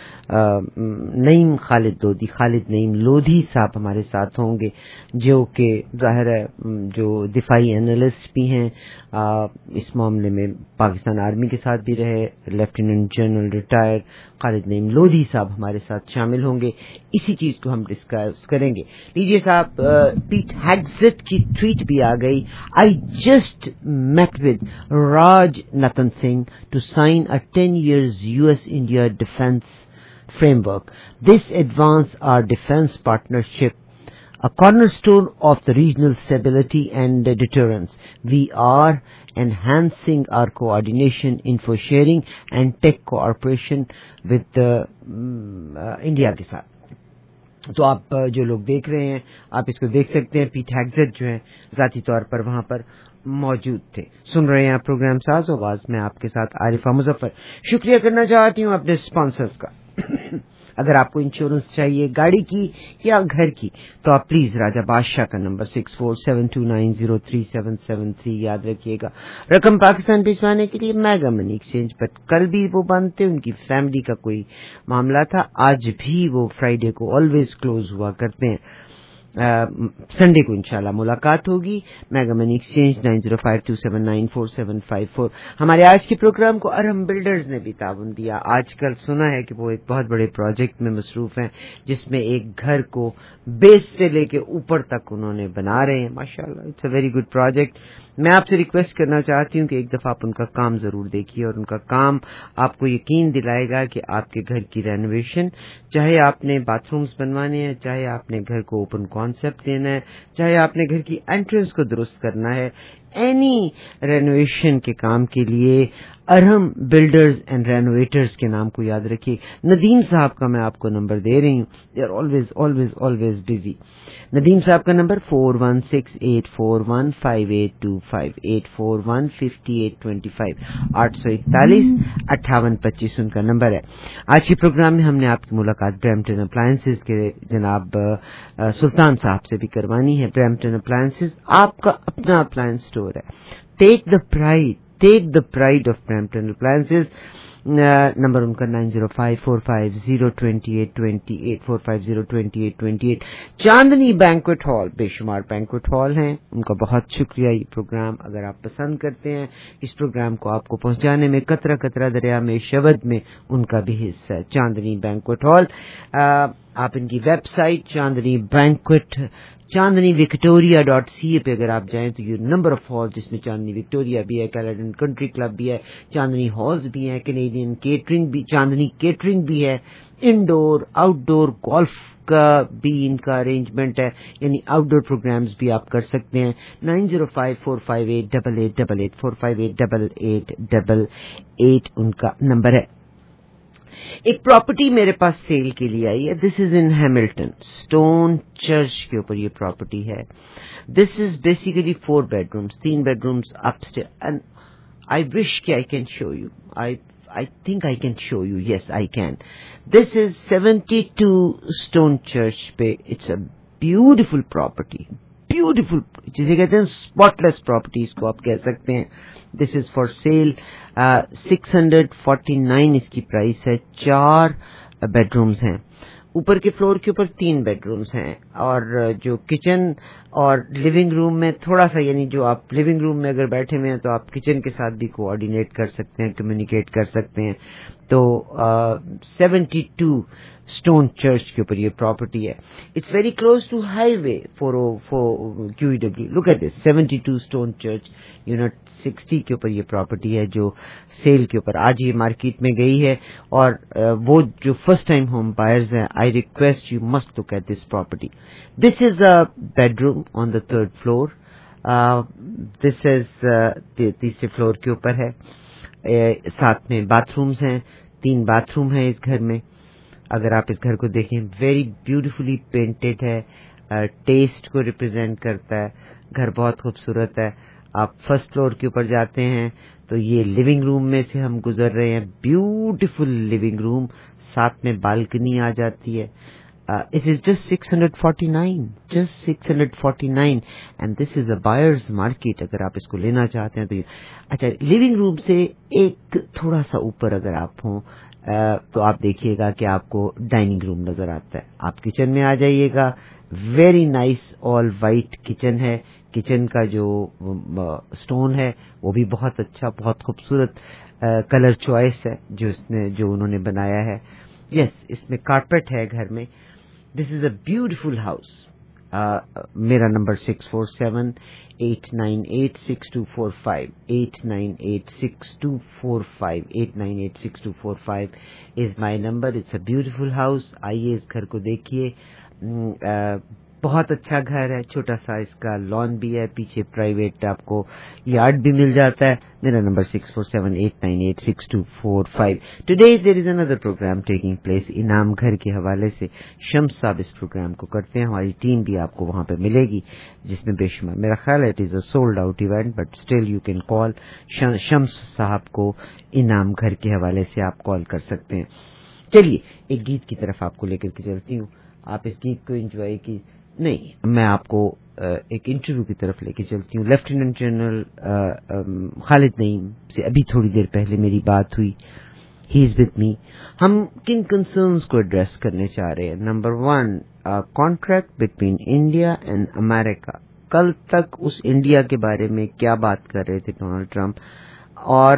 نعیم خالد لودھی خالد نعیم لودھی صاحب ہمارے ساتھ ہوں گے, جو کہ ظاہر ہے جو دفاعی اینالسٹ بھی ہیں, اس معاملے میں پاکستان آرمی کے ساتھ بھی رہے, lieutenant general retire Khalid Naeem Lodhi صاحب ہمارے ساتھ شامل ہوں گے. اسی چیز کو ہم ڈسکس کریں گے. لیجیے صاحب, پیٹ ہیگزت کی ٹویٹ بھی آ گئی. I just met with Raj Nitin Singh to sign a ten years U S India defense framework. This advances our defense partnership, a cornerstone of the regional stability and deterrence. We are enhancing our coordination, info sharing and tech cooperation with uh, uh, India کے ساتھ. تو آپ جو لوگ دیکھ رہے ہیں آپ اس کو دیکھ سکتے ہیں. پیٹ ہیگزت جو ہیں ذاتی طور پر وہاں پر موجود تھے. سن رہے ہیں پروگرام ساز آواز میں آپ کے ساتھ عارفہ مظفر. شکریہ کرنا چاہتی ہوں اپنے اسپانسرز کا. اگر آپ کو انشورنس چاہیے گاڑی کی یا گھر کی تو آپ پلیز راجہ بادشاہ کا number six four seven two nine zero three seven seven three یاد رکھیے گا. رقم پاکستان بھجوانے کے لیے میگا منی ایکسچینج پر کل بھی وہ بند تھے, ان کی فیملی کا کوئی معاملہ تھا. آج بھی وہ فرائیڈے کو آلویز کلوز ہوا کرتے ہیں. سنڈے کو انشاءاللہ ملاقات ہوگی. Mega money exchange nine zero five two seven nine four seven five four. ہمارے آج کے پروگرام کو ارہم بلڈرز نے بھی تعاون دیا. آج کل سنا ہے کہ وہ ایک بہت بڑے پروجیکٹ میں مصروف ہیں جس میں ایک گھر کو بیس سے لے کے اوپر تک انہوں نے بنا رہے ہیں. ماشاءاللہ it's a very good project. میں آپ سے ریکویسٹ کرنا چاہتی ہوں کہ ایک دفعہ آپ ان کا کام ضرور دیکھیے, اور ان کا کام آپ کو یقین دلائے گا کہ آپ کے گھر کی رینوویشن, چاہے آپ نے باتھ رومز بنوانے ہیں, چاہے آپ نے گھر کو اوپن کانسیپٹ دینا ہے, چاہے آپ نے گھر کی انٹرنس کو درست کرنا ہے, اینی رینوویشن کے کام کے لیے ارہم بلڈرز اینڈ رینوویٹرز کے نام کو یاد رکھیے. ندیم صاحب کا میں آپ کو نمبر دے رہی ہوں. They are always always always busy. Nadeem صاحب کا number four one six eight four one five eight two five eight four one fifty eight twenty five آٹھ سو اکتالیس اٹھاون پچیس ان کا نمبر ہے. آج کے پروگرام میں ہم نے آپ کی ملاقات برمپٹن اپلائنسز کے جناب سلطان صاحب سے بھی کروانی ہے. برمپٹن اپلائنسز آپ کا اپنا اپلائنس اسٹور ہے. Take the pride take the pride of Brampton Appliances. Number ان کا nine zero five four five zero twenty eight twenty eight four five zero twenty eight twenty eight. Chandni banquet hall, بے شمار banquet hall ہیں, ان کا بہت شکریہ. یہ programme اگر آپ پسند کرتے ہیں, اس پروگرام کو آپ کو پہنچانے میں قطرہ قطرہ دریا میں شود میں ان کا بھی حصہ ہے. Chandni banquet hall. آپ ان کی website Chandni banquet Chandni Victoria dot C A پہ اگر آپ جائیں تو یہ نمبر آف ہال, جس میں چاندنی وکٹوریا بھی ہے, کیلیڈن کنٹری کلب بھی ہے, چاندنی ہالز بھی ہیں, کینیڈین کیٹرنگ بھی, چاندنی کیٹرنگ بھی ہے, انڈور آؤٹ ڈور گولف کا بھی ان کا ارینجمنٹ ہے, یعنی آؤٹ ڈور پروگرامز بھی آپ کر سکتے ہیں. Nine zero five four five eight double eight double eight four five eight double eight double eight ان کا نمبر ہے. ایک پراپرٹی میرے پاس سیل کے لیے آئی ہے. This is in Hamilton, stone church کے اوپر یہ پراپرٹی ہے. This is basically four bedrooms, تین bedrooms upstairs. And I wish کہ I can show you. I I think I can show you. Yes, I can. This is seventy-two Stone Church Bay. It's a beautiful property. Beautiful. جسے کہتے ہیں spotless property اس کو آپ کہہ سکتے ہیں. This is for sale. six hundred forty-nine اس کی price ہے. چار بیڈ رومز ہیں. اوپر کے فلور کے اوپر تین بیڈ رومز ہیں, اور جو کچن اور لیونگ روم میں تھوڑا سا, یعنی جو آپ لیونگ روم میں اگر بیٹھے ہوئے ہیں تو آپ کچن کے ساتھ بھی کوآرڈینیٹ کر سکتے ہیں, کمیونیکیٹ کر سکتے ہیں. تو سیونٹی ٹو اسٹون چرچ کے اوپر یہ پراپرٹی ہے. It's very close to highway four O four Q E W. Look at this, seventy two stone church unit sixty کے اوپر یہ پراپرٹی ہے جو سیل کے اوپر آج یہ مارکیٹ میں گئی ہے. اور وہ جو فرسٹ ٹائم ہوم بائرز ہیں, I request you must look at this property. This is a bedroom on the third floor. This is تیسرے فلور کے اوپر ہے. ساتھ میں باتھ رومز ہیں, تین باتھ روم ہیں اس گھر میں. اگر آپ اس گھر کو دیکھیں, ویری بیوٹیفلی پینٹڈ ہے, ٹیسٹ کو ریپرزینٹ کرتا ہے. گھر بہت خوبصورت ہے. آپ فرسٹ فلور کے اوپر جاتے ہیں تو یہ لیونگ روم میں سے ہم گزر رہے ہیں. بیوٹیفل لیونگ روم, ساتھ میں بالکنی آ جاتی ہے. It is just six hundred forty-nine, just six hundred forty-nine, and this is a buyer's market. اگر آپ اس کو لینا چاہتے ہیں تو اچھا, لیونگ روم سے ایک تھوڑا سا اوپر اگر آپ ہوں تو آپ دیکھیے گا کہ آپ کو ڈائننگ روم نظر آتا ہے. آپ کچن میں آ جائیے گا. Very nice all white kitchen ہے. کچن کا جو اسٹون ہے وہ بھی بہت اچھا, بہت خوبصورت کلر چوائس ہے جو اس نے جو انہوں نے بنایا ہے. یس, اس میں کارپیٹ ہے گھر میں. This is a beautiful house. میرا number six four seven eight nine eight six two four five eight nine eight six two four five eight nine eight six two four five is my number. It's a beautiful house. آئیے اس گھر کو دیکھیے. بہت اچھا گھر ہے. چھوٹا سا اس کا لان بھی ہے, پیچھے پرائیویٹ آپ کو یارڈ بھی مل جاتا ہے. میرا number six four seven eight nine eight six two four five. Today there is اندر پروگرام ٹیکنگ پلیس انعام گھر کے حوالے سے. شمس صاحب اس پروگرام کو کرتے ہیں. ہماری ٹیم بھی آپ کو وہاں پہ ملے گی جس میں بے شمار, میرا خیال ہے it is a sold out event, but still you can call. Shams صاحب کو انعام گھر کے حوالے سے آپ کال کر سکتے ہیں. چلیے ایک گیت کی طرف آپ کو لے کر کے چلتی ہوں. آپ اس گیت کو انجوائے کی نہیں, میں آپ کو ایک انٹرویو کی طرف لے کے چلتی ہوں. لیفٹیننٹ جنرل خالد نعیم سے ابھی تھوڑی دیر پہلے میری بات ہوئی. He is with me. ہم کن کنسرنز کو ایڈریس کرنے چاہ رہے ہیں؟ Number one, contract between India and America. کل تک اس انڈیا کے بارے میں کیا بات کر رہے تھے ڈونلڈ ٹرمپ, اور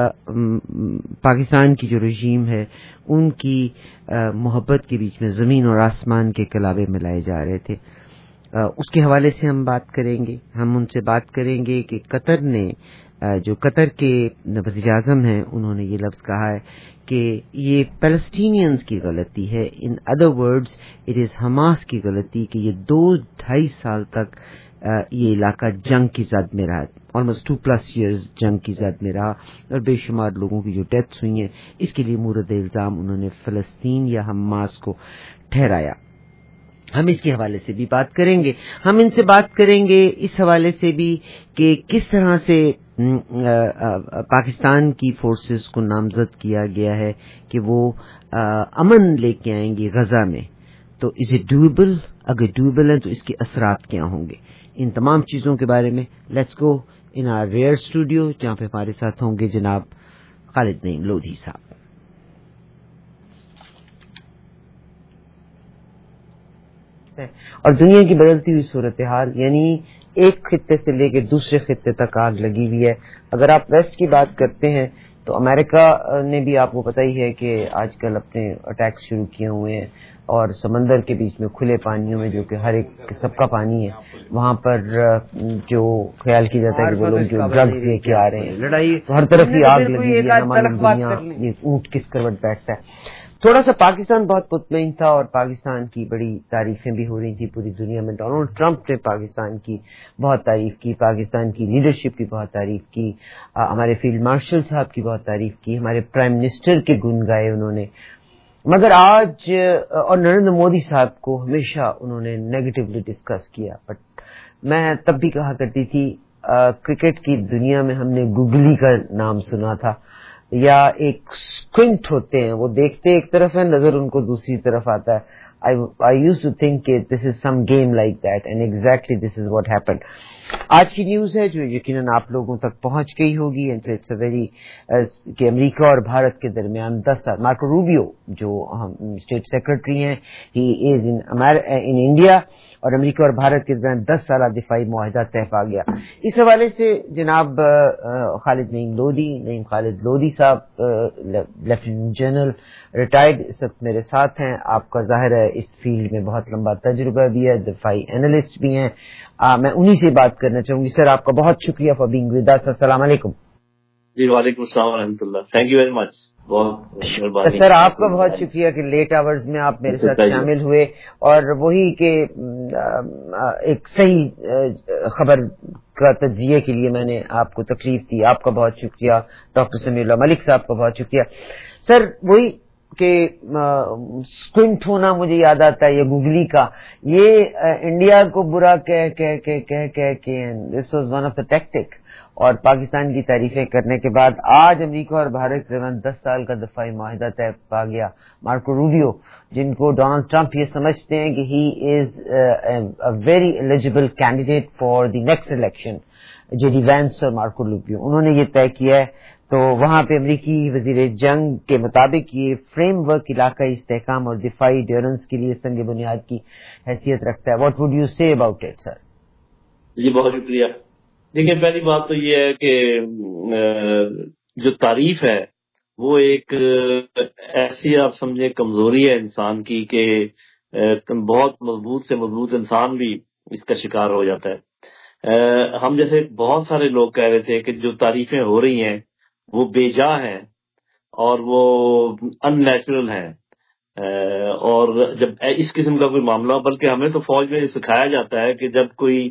پاکستان کی جو رژیم ہے ان کی محبت کے بیچ میں زمین اور آسمان کے کلابے ملائے جا رہے تھے. اس کے حوالے سے ہم بات کریں گے. ہم ان سے بات کریں گے کہ قطر نے, جو قطر کے وزیر اعظم ہیں, انہوں نے یہ لفظ کہا ہے کہ یہ پیلسٹینینز کی غلطی ہے. In other words it is Hamas کی غلطی کہ یہ دو ڈھائی سال تک یہ علاقہ جنگ کی زد میں رہا. آلموسٹ ٹو پلس ایئرز جنگ کی زد میں رہا, اور بے شمار لوگوں کی جو ڈیتھس ہوئی ہیں اس کے لیے مورد الزام انہوں نے فلسطین یا حماس کو ٹھہرایا. ہم اس کے حوالے سے بھی بات کریں گے. ہم ان سے بات کریں گے اس حوالے سے بھی کہ کس طرح سے پاکستان کی فورسز کو نامزد کیا گیا ہے کہ وہ امن لے کے آئیں گے غزہ میں. تو از اٹ ڈویبل؟ اگر ڈویبل ہے تو اس کے اثرات کیا ہوں گے؟ ان تمام چیزوں کے بارے میں let's go in our rear studio, جہاں پہ ہمارے ساتھ ہوں گے جناب خالد نعیم لودھی صاحب. اور دنیا کی بدلتی ہوئی صورتحال, یعنی ایک خطے سے لے کے دوسرے خطے تک آگ لگی ہوئی ہے. اگر آپ ویسٹ کی بات کرتے ہیں تو امریکہ نے بھی آپ کو پتہ ہی ہے کہ آج کل اپنے اٹیکس شروع کیے ہوئے ہیں, اور سمندر کے بیچ میں کھلے پانیوں میں جو کہ ہر ایک سب کا پانی ہے, وہاں پر جو خیال کیا جاتا ہے کہ وہ لوگ جو ڈرگز لے کے آ رہے ہیں, لڑائی تو ہر طرف ہی آگ لگی ہے. یہ اونٹ کس کروٹ بیٹھتا ہے. تھوڑا سا پاکستان بہت مطمئن تھا, اور پاکستان کی بڑی تعریفیں بھی ہو رہی تھیں پوری دنیا میں. ڈونلڈ ٹرمپ نے پاکستان کی بہت تعریف کی, پاکستان کی لیڈرشپ کی بہت تعریف کی, ہمارے فیلڈ مارشل صاحب کی بہت تعریف کی, ہمارے پرائم منسٹر کے گن گائے انہوں نے. مگر آج, اور نریندر مودی صاحب کو ہمیشہ انہوں نے نیگیٹولی ڈسکس کیا. بٹ میں تب بھی کہا کرتی تھی, کرکٹ کی دنیا میں ہم نے گگلی کا نام سنا تھا, یا ایک اسکوینٹ ہوتے ہیں, وہ دیکھتے ایک طرف ہے, نظر ان کو دوسری طرف آتا ہے. I, I used to think that this is some game like that, and exactly this is what happened. آج کی نیوز ہے جو یقیناً آپ لوگوں تک پہنچ گئی ہوگی. اٹس اے ویری کہ امریکہ اور بھارت کے درمیان دس سال مارکو روبیو جو اسٹیٹ سیکرٹری ہیں ہی از ان انڈیا, اور امریکہ اور بھارت کے درمیان دس سالہ دفاعی معاہدہ طے پا گیا. اس حوالے سے جناب خالد نعیم لودھی نعیم خالد لودھی صاحب لیفٹیننٹ جنرل ریٹائرڈ اس وقت میرے ساتھ ہیں. آپ کا ظاہر ہے اس فیلڈ میں بہت لمبا تجربہ بھی ہے, دفاعی اینالسٹ بھی ہیں. آ, میں انہی سے بات کرنا چاہوں گی. سر آپ کا بہت شکریہ فار بینگ ود اس. السلام علیکم. جی وعلیکم السلام ورحمۃ اللہ. Thank you very much. بہت سر آپ کا بہت شکریہ کہ لیٹ آورز میں آپ میرے ساتھ شامل ہوئے, اور وہی کہ ایک صحیح خبر کا تجزیے کے لیے میں نے آپ کو تکلیف دی. آپ کا بہت شکریہ. ڈاکٹر سمیع اللہ ملک صاحب کا بہت شکریہ. سر وہی کہ اسکوئنٹ ہونا مجھے یاد آتا ہے یہ گوگلی کا, یہ انڈیا کو برا کہہ کہہ کہہ کہہ کہہ کہ this was one of the tactic, اور پاکستان کی تعریفیں کرنے کے بعد آج امریکہ اور بھارت کے درمیان دس سال کا دفاعی معاہدہ طے پا گیا. مارکو روبیو جن کو ڈونلڈ ٹرمپ یہ سمجھتے ہیں کہ he is a very eligible candidate for the next election, J D Vance اور مارکو روبیو, انہوں نے یہ طے کیا ہے. تو وہاں پہ امریکی وزیر جنگ کے مطابق یہ فریم ورک علاقائی استحکام اور دفاعی ڈیورنس کے لیے سنگ بنیاد کی حیثیت رکھتا ہے. What would you say about it sir? جی بہت شکریہ. دیکھیں پہلی بات تو یہ ہے کہ جو تعریف ہے وہ ایک ایسی آپ سمجھے کمزوری ہے انسان کی کہ بہت مضبوط سے مضبوط انسان بھی اس کا شکار ہو جاتا ہے. ہم جیسے بہت سارے لوگ کہہ رہے تھے کہ جو تعریفیں ہو رہی ہیں وہ بے جا ہیں اور وہ ان نیچرل ہیں, اور جب اس قسم کا کوئی معاملہ, بلکہ ہمیں تو فوج میں سکھایا جاتا ہے کہ جب کوئی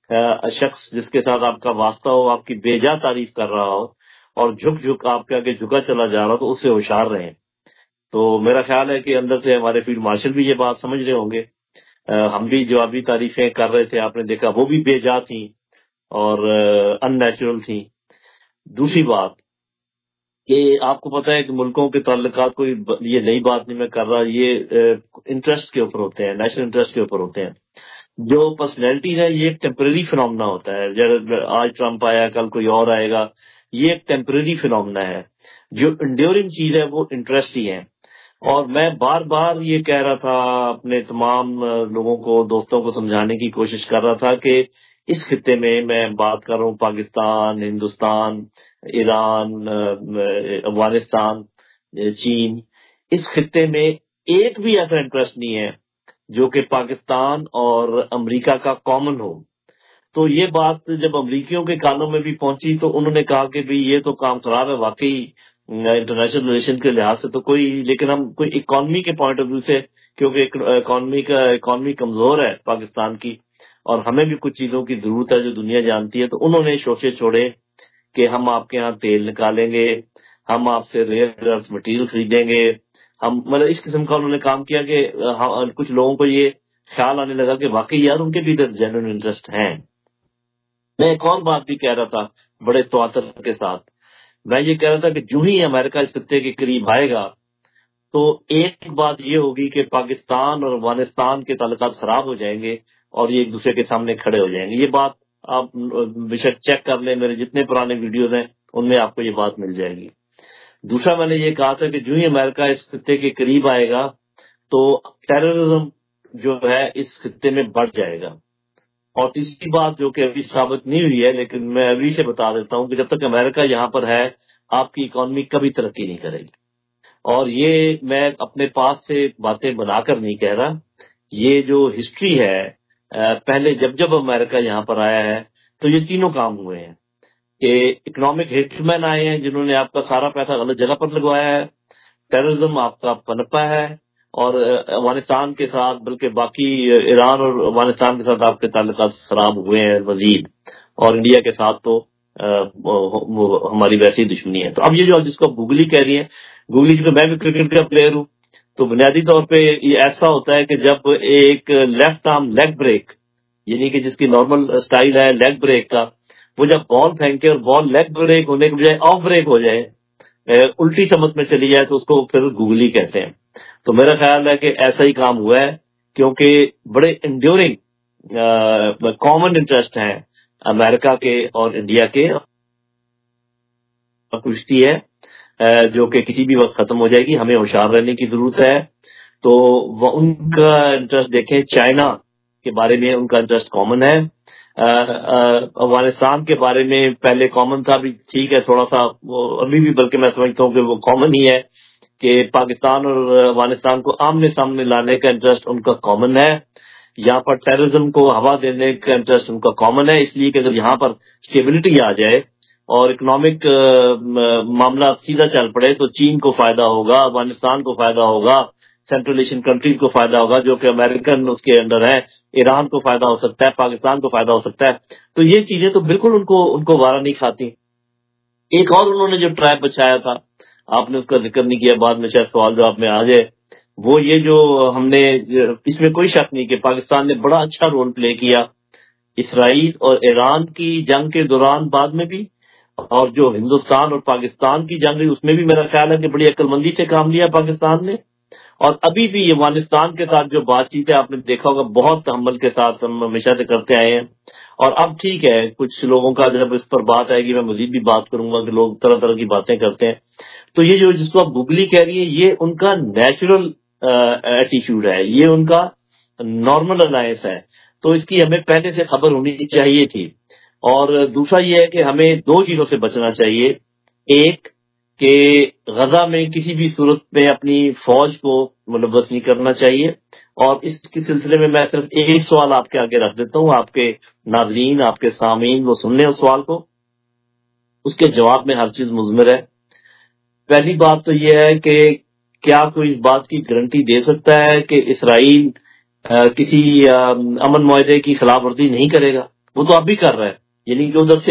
شخص جس کے ساتھ آپ کا واسطہ ہو آپ کی بے جا تعریف کر رہا ہو اور جھک جھک آپ کے آگے جھکا چلا جا رہا ہو تو اس سے ہوشیار رہیں. تو میرا خیال ہے کہ اندر سے ہمارے فیلڈ مارشل بھی یہ بات سمجھ رہے ہوں گے. ہم بھی جوابی تعریفیں کر رہے تھے, آپ نے دیکھا وہ بھی بے جا تھیں اور ان نیچرل تھیں. دوسری بات کہ آپ کو پتا ہے کہ ملکوں کے تعلقات کوئی یہ نئی بات نہیں میں کر رہا, یہ انٹرسٹ کے اوپر ہوتے ہیں, نیشنل انٹرسٹ کے اوپر ہوتے ہیں. جو پرسنالٹیز ہے یہ ایک ٹیمپرری فینومنا ہوتا ہے. جب آج ٹرمپ آیا کل کوئی اور آئے گا, یہ ایک ٹیمپرری فینومنا ہے. جو انڈیورنگ چیز ہے وہ انٹرسٹ ہی ہے. اور میں بار بار یہ کہہ رہا تھا اپنے تمام لوگوں کو, دوستوں کو سمجھانے کی کوشش کر رہا تھا کہ اس خطے میں میں بات کر رہا ہوں پاکستان, ہندوستان, ایران, افغانستان, چین, اس خطے میں ایک بھی ایسا انٹرسٹ نہیں ہے جو کہ پاکستان اور امریکہ کا کامن ہو. تو یہ بات جب امریکیوں کے کانوں میں بھی پہنچی تو انہوں نے کہا کہ بھئی یہ تو کام خراب ہے واقعی انٹرنیشنل ریلیشن کے لحاظ سے تو کوئی, لیکن ہم کوئی اکانومی کے پوائنٹ آف ویو سے, کیونکہ اکانومی کا اکانومی کمزور ہے پاکستان کی اور ہمیں بھی کچھ چیزوں کی ضرورت ہے جو دنیا جانتی ہے, تو انہوں نے شوشے چھوڑے کہ ہم آپ کے ہاں تیل نکالیں گے, ہم آپ سے ریئر ارتھ مٹیریل خریدیں گے, ہم مطلب اس قسم کا انہوں نے کام کیا کہ کچھ لوگوں کو یہ خیال آنے لگا کہ واقعی یار ان کے بھی ادھر جینوئن انٹرسٹ ہیں. میں ایک اور بات بھی کہہ رہا تھا بڑے تواتر کے ساتھ, میں یہ کہہ رہا تھا کہ جو ہی امریکہ اس خطے کے قریب آئے گا تو ایک بات یہ ہوگی کہ پاکستان اور افغانستان کے تعلقات خراب ہو جائیں گے اور یہ ایک دوسرے کے سامنے کھڑے ہو جائیں گے. یہ بات آپ بے شک چیک کر لیں, میرے جتنے پرانے ویڈیوز ہیں ان میں آپ کو یہ بات مل جائے گی. دوسرا میں نے یہ کہا تھا کہ جو ہی امریکہ اس خطے کے قریب آئے گا تو ٹیررزم جو ہے اس خطے میں بڑھ جائے گا. اور تیسری بات جو کہ ابھی ثابت نہیں ہوئی ہے لیکن میں ابھی سے بتا دیتا ہوں کہ جب تک امریکہ یہاں پر ہے آپ کی اکانومی کبھی ترقی نہیں کرے گی. اور یہ میں اپنے پاس سے باتیں بنا کر نہیں کہہ رہا, یہ جو ہسٹری ہے پہلے جب جب امریکہ یہاں پر آیا ہے تو یہ تینوں کام ہوئے ہیں کہ اکنامک ہٹ مین آئے ہیں جنہوں نے آپ کا سارا پیسہ غلط جگہ پر لگوایا ہے, ٹیررزم آپ کا پنپا ہے, اور افغانستان کے ساتھ بلکہ باقی ایران اور افغانستان کے ساتھ آپ کے تعلقات خراب ہوئے ہیں مزید, اور انڈیا کے ساتھ تو ہماری ویسی دشمنی ہے. تو اب یہ جو جس کو گوگلی کہہ رہی ہیں, گوگلی جو میں بھی کرکٹ کا پلیئر ہوں تو بنیادی طور پہ یہ ایسا ہوتا ہے کہ جب ایک لیفٹ آرم لیگ بریک یعنی کہ جس کی نارمل سٹائل ہے لیگ بریک کا, وہ جب بال پھینکے اور بال لیگ بریک ہونے کے بجائے آف بریک ہو جائے, الٹی سمت میں چلی جائے تو اس کو پھر گوگلی کہتے ہیں. تو میرا خیال ہے کہ ایسا ہی کام ہوا ہے، کیونکہ بڑے انڈیورنگ کامن انٹرسٹ ہیں امریکہ کے اور انڈیا کے، کشتی ہے جو کہ کسی بھی وقت ختم ہو جائے گی. ہمیں ہوشیار رہنے کی ضرورت ہے. تو ان کا انٹرسٹ دیکھیں، چائنا کے بارے میں ان کا انٹرسٹ کامن ہے، افغانستان کے بارے میں پہلے کامن تھا، بھی ٹھیک ہے تھوڑا سا ابھی بھی، بلکہ میں سمجھتا ہوں کہ وہ کامن ہی ہے کہ پاکستان اور افغانستان کو آمنے سامنے لانے کا انٹرسٹ ان کا کامن ہے. یہاں پر ٹیررزم کو ہوا دینے کا انٹرسٹ ان کا کامن ہے، اس لیے کہ اگر یہاں پر اسٹیبلٹی آ جائے اور اکنامک معاملہ سیدھا چل پڑے تو چین کو فائدہ ہوگا، افغانستان کو فائدہ ہوگا، سینٹرل ایشین کنٹریز کو فائدہ ہوگا جو کہ امریکن اس کے اندر ہیں، ایران کو فائدہ ہو سکتا ہے، پاکستان کو فائدہ ہو سکتا ہے. تو یہ چیزیں تو بالکل ان کو ان کو وارا نہیں کھاتی. ایک اور انہوں نے جو ٹریپ بچایا تھا، آپ نے اس کا ذکر نہیں کیا، بعد میں شاید سوال جواب میں آ جائے، وہ یہ جو ہم نے، اس میں کوئی شک نہیں کہ پاکستان نے بڑا اچھا رول پلے کیا اسرائیل اور ایران کی جنگ کے دوران، بعد میں بھی، اور جو ہندوستان اور پاکستان کی جنگ رہی اس میں بھی میرا خیال ہے کہ بڑی عقل مندی سے کام لیا پاکستان نے. اور ابھی بھی افغانستان کے ساتھ جو بات چیت ہے آپ نے دیکھا ہوگا بہت تحمل کے ساتھ ہم ہمیشہ سے کرتے آئے ہیں. اور اب ٹھیک ہے کچھ لوگوں کا جب اس پر بات آئے گی میں مزید بھی بات کروں گا کہ لوگ طرح طرح کی باتیں کرتے ہیں. تو یہ جو جس کو آپ گوگلی کہہ رہی ہیں یہ ان کا نیچرل ایٹیچیوڈ ہے، یہ ان کا نارمل الائنس ہے. تو اس کی ہمیں پہلے سے خبر ہونی چاہیے تھی. اور دوسرا یہ ہے کہ ہمیں دو چیزوں سے بچنا چاہیے. ایک کہ غزہ میں کسی بھی صورت میں اپنی فوج کو ملوث نہیں کرنا چاہیے. اور اس کے سلسلے میں میں صرف ایک سوال آپ کے آگے رکھ دیتا ہوں، آپ کے ناظرین، آپ کے سامعین وہ سن لیں اس سوال کو، اس کے جواب میں ہر چیز مضمر ہے. پہلی بات تو یہ ہے کہ کیا کوئی اس بات کی گارنٹی دے سکتا ہے کہ اسرائیل کسی امن معاہدے کی خلاف ورزی نہیں کرے گا؟ وہ تو اب بھی کر رہا ہے. یعنی کہ ادھر سے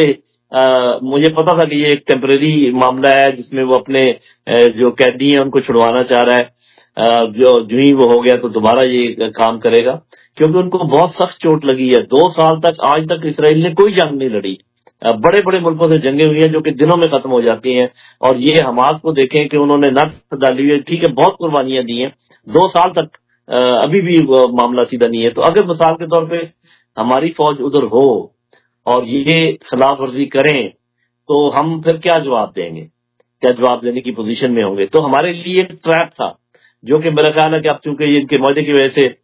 مجھے پتا تھا کہ یہ ایک ٹیمپریری معاملہ ہے جس میں وہ اپنے جو قیدی ہیں ان کو چھڑوانا چاہ رہا ہے، جو جو ہی وہ ہو گیا تو دوبارہ یہ کام کرے گا، کیونکہ ان کو بہت سخت چوٹ لگی ہے. دو سال تک آج تک اسرائیل نے کوئی جنگ نہیں لڑی. بڑے بڑے ملکوں سے جنگیں ہوئی ہیں جو کہ دنوں میں ختم ہو جاتی ہیں. اور یہ حماس کو دیکھیں کہ انہوں نے نفس ڈالی ہوئی ہے، ٹھیک ہے بہت قربانیاں دی ہیں، دو سال تک ابھی بھی معاملہ سیدھا نہیں ہے. تو اگر مثال کے طور پہ ہماری فوج ادھر ہو اور یہ خلاف ورزی کریں تو ہم پھر کیا جواب دیں گے، کیا جواب دینے کی پوزیشن میں ہوں گے؟ تو ہمارے لیے ایک ٹریپ تھا جو کہ میرا خیال ہے کہ اب چونکہ یہ ان کے معاہدے کی وجہ سے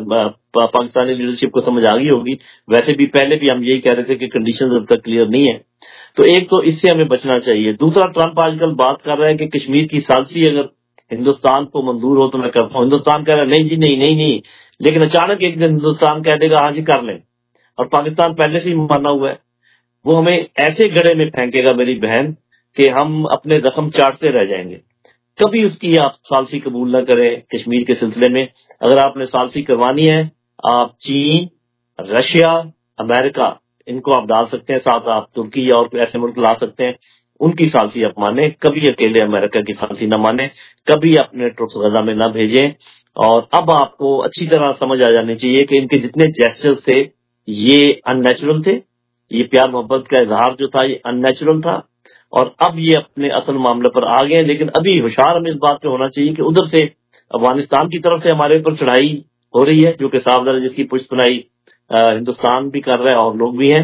پاکستانی لیڈرشپ کو سمجھ آ گئی ہوگی. ویسے بھی پہلے بھی ہم یہی کہہ رہے تھے کہ کنڈیشنز اب تک کلیئر نہیں ہے. تو ایک تو اس سے ہمیں بچنا چاہیے. دوسرا، ٹرمپ آج کل بات کر رہا ہے کہ کشمیر کی ثالثی اگر ہندوستان کو منظور ہو تو میں کرتا ہوں. ہندوستان کہہ رہا ہے نہیں جی نہیں نہیں نہیں، لیکن اچانک ایک دن ہندوستان کہہ دے گا ہاں جی کر لیں، اور پاکستان پہلے سے ہی مانا ہوا ہے. وہ ہمیں ایسے گڑھے میں پھینکے گا میری بہن کہ ہم اپنے زخم چاٹتے رہ جائیں گے. کبھی اس کی آپ ثالثی قبول نہ کریں کشمیر کے سلسلے میں. اگر آپ نے ثالثی کروانی ہے آپ چین، رشیا، امریکہ ان کو آپ ڈال سکتے ہیں، ساتھ آپ ترکی اور ایسے ملک لا سکتے ہیں، ان کی ثالثی آپ مانیں. کبھی اکیلے امریکہ کی ثالثی نہ مانیں، کبھی اپنے ٹروپس غزہ میں نہ بھیجیں. اور اب آپ کو اچھی طرح سمجھ آ جانی چاہیے کہ ان کے جتنے جیسچرز تھے یہ ان نیچرل تھے، یہ پیار محبت کا اظہار جو تھا یہ ان نیچرل تھا. اور اب یہ اپنے اصل معاملے پر آ گئے. لیکن ابھی ہوشیار ہمیں اس بات پہ ہونا چاہیے کہ ادھر سے افغانستان کی طرف سے ہمارے اوپر چڑھائی ہو رہی ہے جو کہ صاف ظاہر جس کی پشت پناہی ہندوستان بھی کر رہا ہے اور لوگ بھی ہیں.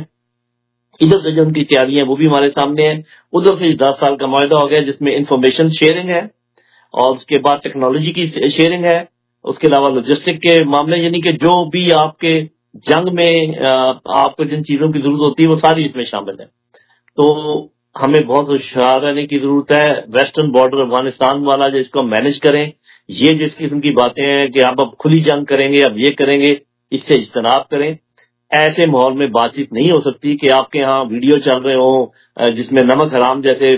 ادھر سے جو ان کی تیاریاں وہ بھی ہمارے سامنے ہیں. ادھر سے دس سال کا معاہدہ ہو گیا جس میں انفارمیشن شیئرنگ ہے اور اس کے بعد ٹیکنالوجی کی شیئرنگ ہے، اس کے علاوہ لاجسٹک کے معاملے، یعنی کہ جو بھی آپ کے جنگ میں آپ کو جن چیزوں کی ضرورت ہوتی ہے وہ ساری اس میں شامل ہے. تو ہمیں بہت ہوشیار رہنے کی ضرورت ہے. ویسٹرن بارڈر افغانستان والا جو اس کو مینج کریں، یہ جس قسم کی باتیں ہیں کہ آپ اب کھلی جنگ کریں گے، اب یہ کریں گے، اس سے اجتناب کریں. ایسے ماحول میں بات چیت نہیں ہو سکتی کہ آپ کے ہاں ویڈیو چل رہے ہوں جس میں نمک حرام جیسے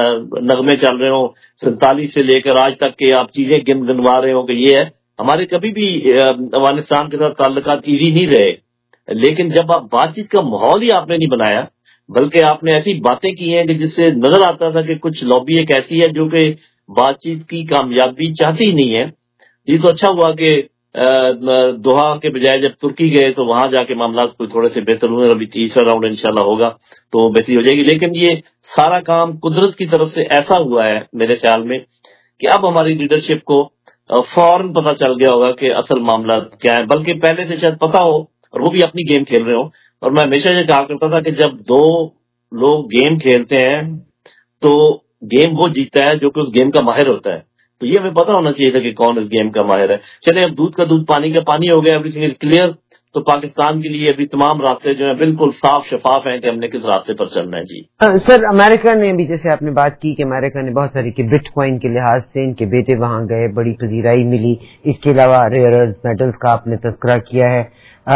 نغمے چل رہے ہوں، سینتالیس سے لے کر آج تک کہ آپ چیزیں گن گنوا رہے ہوں کہ یہ ہے. ہمارے کبھی بھی افغانستان کے ساتھ تعلقات ایزی نہیں رہے، لیکن جب آپ بات چیت کا ماحول ہی آپ نے نہیں بنایا بلکہ آپ نے ایسی باتیں کی ہیں کہ جس سے نظر آتا تھا کہ کچھ لابی ایک ایسی ہے جو کہ بات چیت کی کامیابی چاہتی ہی نہیں ہے. یہ تو اچھا ہوا کہ دوحہ کے بجائے جب ترکی گئے تو وہاں جا کے معاملات کوئی تھوڑے سے بہتر ہوئے. ابھی تیسرا راؤنڈ انشاءاللہ ہوگا تو بہتری ہو جائے گی. لیکن یہ سارا کام قدرت کی طرف سے ایسا ہوا ہے میرے خیال میں کہ اب ہماری لیڈرشپ کو فوراً پتہ چل گیا ہوگا کہ اصل معاملہ کیا ہے، بلکہ پہلے سے شاید پتا ہو اور وہ بھی اپنی گیم کھیل رہے ہوں. اور میں ہمیشہ یہ کہا کرتا تھا کہ جب دو لوگ گیم کھیلتے ہیں تو گیم وہ جیتا ہے جو کہ اس گیم کا ماہر ہوتا ہے. تو یہ ہمیں پتا ہونا چاہیے تھا کہ کون اس گیم کا ماہر ہے. چلے اب دودھ کا دودھ پانی کا پانی ہو گیا، ایوری تھنگ از کلیئر. تو پاکستان کے لیے ابھی تمام راستے جو ہیں بالکل صاف شفاف ہیں کہ ہم نے کس راستے پر چلنا ہے. جی سر، امریکہ نے بھی، جیسے آپ نے بات کی کہ امریکہ نے بہت ساری کہ بٹ کوائن کے لحاظ سے ان کے بیٹے وہاں گئے، بڑی پذیرائی ملی. اس کے علاوہ ریئر ارتھ میٹلز کا آپ نے تذکرہ کیا ہے.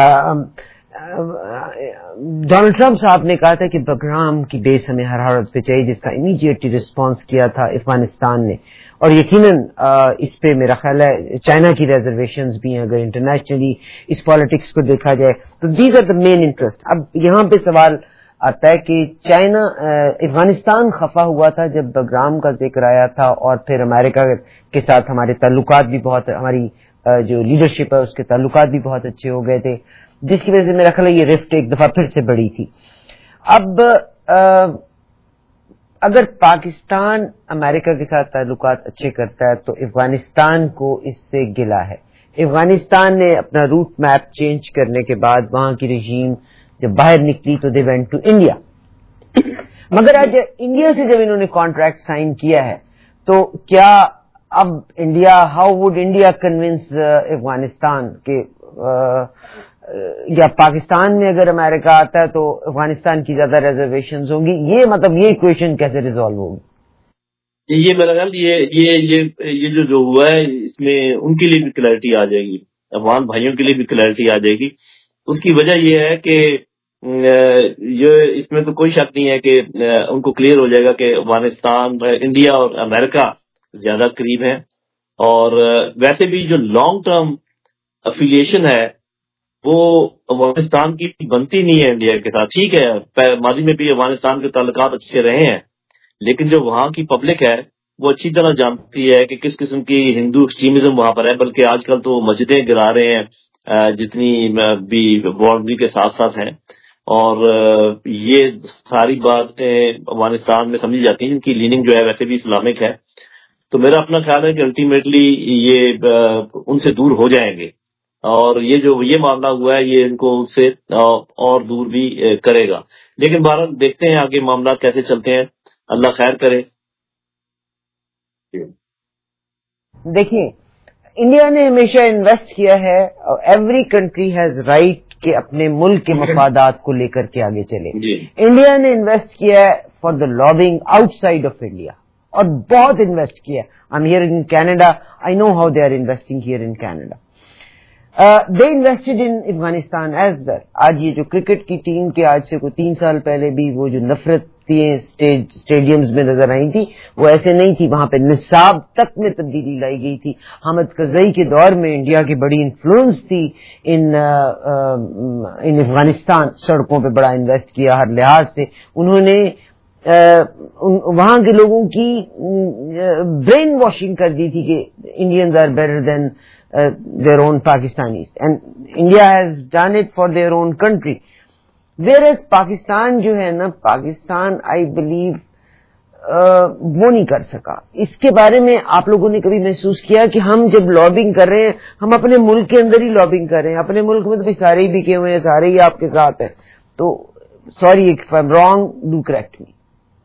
ڈونلڈ ٹرمپ صاحب نے کہا تھا کہ بگرام کی بیس ہمیں ہر حالت پہ چاہیے، جس کا امیڈیٹلی رسپانس کیا تھا افغانستان نے. اور یقیناً اس پہ میرا خیال ہے چائنا کی ریزرویشنز بھی ہیں. اگر انٹرنیشنلی اس پالیٹکس کو دیکھا جائے تو these are the main interest. اب یہاں پہ سوال آتا ہے کہ چائنا افغانستان خفا ہوا تھا جب بگرام کا ذکر آیا تھا، اور پھر امریکہ کے ساتھ ہمارے تعلقات بھی بہت، ہماری جو لیڈرشپ ہے اس کے تعلقات بھی بہت اچھے ہو گئے تھے، جس کی وجہ سے میرا خیال ہے یہ رفٹ ایک دفعہ پھر سے بڑی تھی. اب اگر پاکستان امریکہ کے ساتھ تعلقات اچھے کرتا ہے تو افغانستان کو اس سے گلہ ہے. افغانستان نے اپنا روٹ میپ چینج کرنے کے بعد وہاں کی رژیم جب باہر نکلی تو دے وینٹ ٹو انڈیا. مگر آج انڈیا سے جب انہوں نے کانٹریکٹ سائن کیا ہے تو کیا اب India, how would India convince Afghanistan کہ یا پاکستان میں اگر امریکہ آتا ہے تو افغانستان کی زیادہ ریزرویشنز ہوں گی؟ یہ مطلب یہ ایکویشن کیسے ریزالو ہوگی؟ یہ میرا خیال یہ یہ یہ جو جو ہوا ہے اس میں ان کے لیے بھی کلیئرٹی آ جائے گی، افغان بھائیوں کے لیے بھی کلیئرٹی آ جائے گی. اس کی وجہ یہ ہے کہ یہ اس میں تو کوئی شک نہیں ہے کہ ان کو کلیئر ہو جائے گا کہ افغانستان، انڈیا اور امریکہ زیادہ قریب ہیں. اور ویسے بھی جو لانگ ٹرم افیلیشن ہے وہ افغانستان کی بنتی نہیں ہے انڈیا کے ساتھ. ٹھیک ہے ماضی میں بھی افغانستان کے تعلقات اچھے رہے ہیں، لیکن جو وہاں کی پبلک ہے وہ اچھی طرح جانتی ہے کہ کس قسم کی ہندو ایکسٹریمزم وہاں پر ہے. بلکہ آج کل تو مسجدیں گرا رہے ہیں جتنی بھی باؤنڈری کے ساتھ ساتھ ہیں. اور یہ ساری باتیں افغانستان میں سمجھی جاتی ہیں، جن کی لیننگ جو ہے ویسے بھی اسلامک ہے. تو میرا اپنا خیال ہے کہ الٹیمیٹلی یہ ان سے دور ہو جائیں گے، اور یہ جو یہ معاملہ ہوا ہے یہ ان کو ان سے اور دور بھی کرے گا. لیکن بہرحال دیکھتے ہیں آگے معاملات کیسے چلتے ہیں، اللہ خیر کرے. دیکھیے، انڈیا نے ہمیشہ انویسٹ کیا ہے، ایوری کنٹری ہیز رائٹ کہ اپنے ملک کے مفادات کو لے کر کے آگے چلے. انڈیا نے انویسٹ کیا ہے for the lobbying outside of India, اور بہت انویسٹ کیا ہے. I am here in Canada, I know how they are investing here in Canada. They invested in Afghanistan as well. آج یہ جو کرکٹ کی ٹیم کے آج سے کوئی تین سال پہلے بھی وہ جو نفرتیں اسٹیڈیمز میں نظر آئی تھی وہ ایسے نہیں تھی، وہاں پہ نصاب تک میں تبدیلی لائی گئی تھی. حامد کرزئی کے دور میں انڈیا کی بڑی انفلوئنس تھی ان ان افغانستان. سڑکوں پہ بڑا انویسٹ کیا ہر لحاظ سے. انہوں نے وہاں کے لوگوں کی برین واشنگ کر دی تھی کہ Indians are better than their own Pakistanis, and India has done it for their own country. Whereas Pakistan جو ہے نا، پاکستان I believe وہ نہیں کر سکا. اس کے بارے میں آپ لوگوں نے کبھی محسوس کیا کہ ہم جب لابنگ کر رہے ہیں ہم اپنے ملک کے اندر ہی لابنگ کر رہے ہیں؟ اپنے ملک میں تو سارے ہی بکے ہوئے ہیں، سارے ہی آپ کے ساتھ ہیں. تو sorry if I'm wrong, do correct me.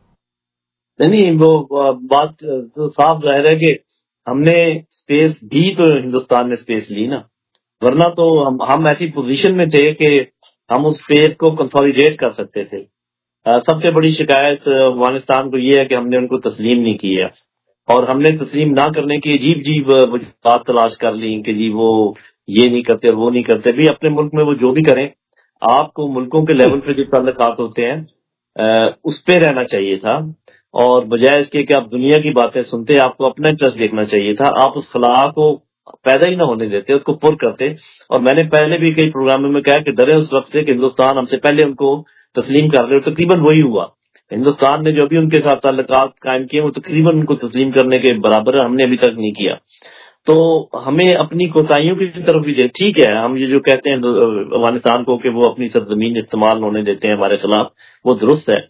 نہیں، وہ بات تو صاف ظاہر ہے کہ ہم نے اسپیس بھی تو ہندوستان نے اسپیس لی نا، ورنہ تو ہم ہم ایسی پوزیشن میں تھے کہ ہم اس اسپیس کو کنسالیڈیٹ کر سکتے تھے. سب سے بڑی شکایت افغانستان کو یہ ہے کہ ہم نے ان کو تسلیم نہیں کیا، اور ہم نے تسلیم نہ کرنے کی عجیب عجیب بات تلاش کر لی کہ جی وہ یہ نہیں کرتے اور وہ نہیں کرتے. بھی اپنے ملک میں وہ جو بھی کریں، آپ کو ملکوں کے لیول پہ جو تعلقات ہوتے ہیں اس پہ رہنا چاہیے تھا، اور بجائے اس کے کہ آپ دنیا کی باتیں سنتے آپ کو اپنا انٹرسٹ دیکھنا چاہیے تھا. آپ اس خلا کو پیدا ہی نہ ہونے دیتے، اس کو پر کرتے. اور میں نے پہلے بھی کئی پروگراموں میں کہا کہ ڈرے اس وقت سے کہ ہندوستان ہم سے پہلے ان کو تسلیم کر رہے، اور تقریباً وہی ہوا. ہندوستان نے جو بھی ان کے ساتھ تعلقات قائم کیے وہ تقریباً ان کو تسلیم کرنے کے برابر ہم نے ابھی تک نہیں کیا. تو ہمیں اپنی کوتاہیوں کی طرف بھی دے. ٹھیک ہے، ہم یہ جو کہتے ہیں افغانستان کو کہ وہ اپنی سرزمین استعمال ہونے دیتے ہیں ہمارے خلاف، وہ درست ہے.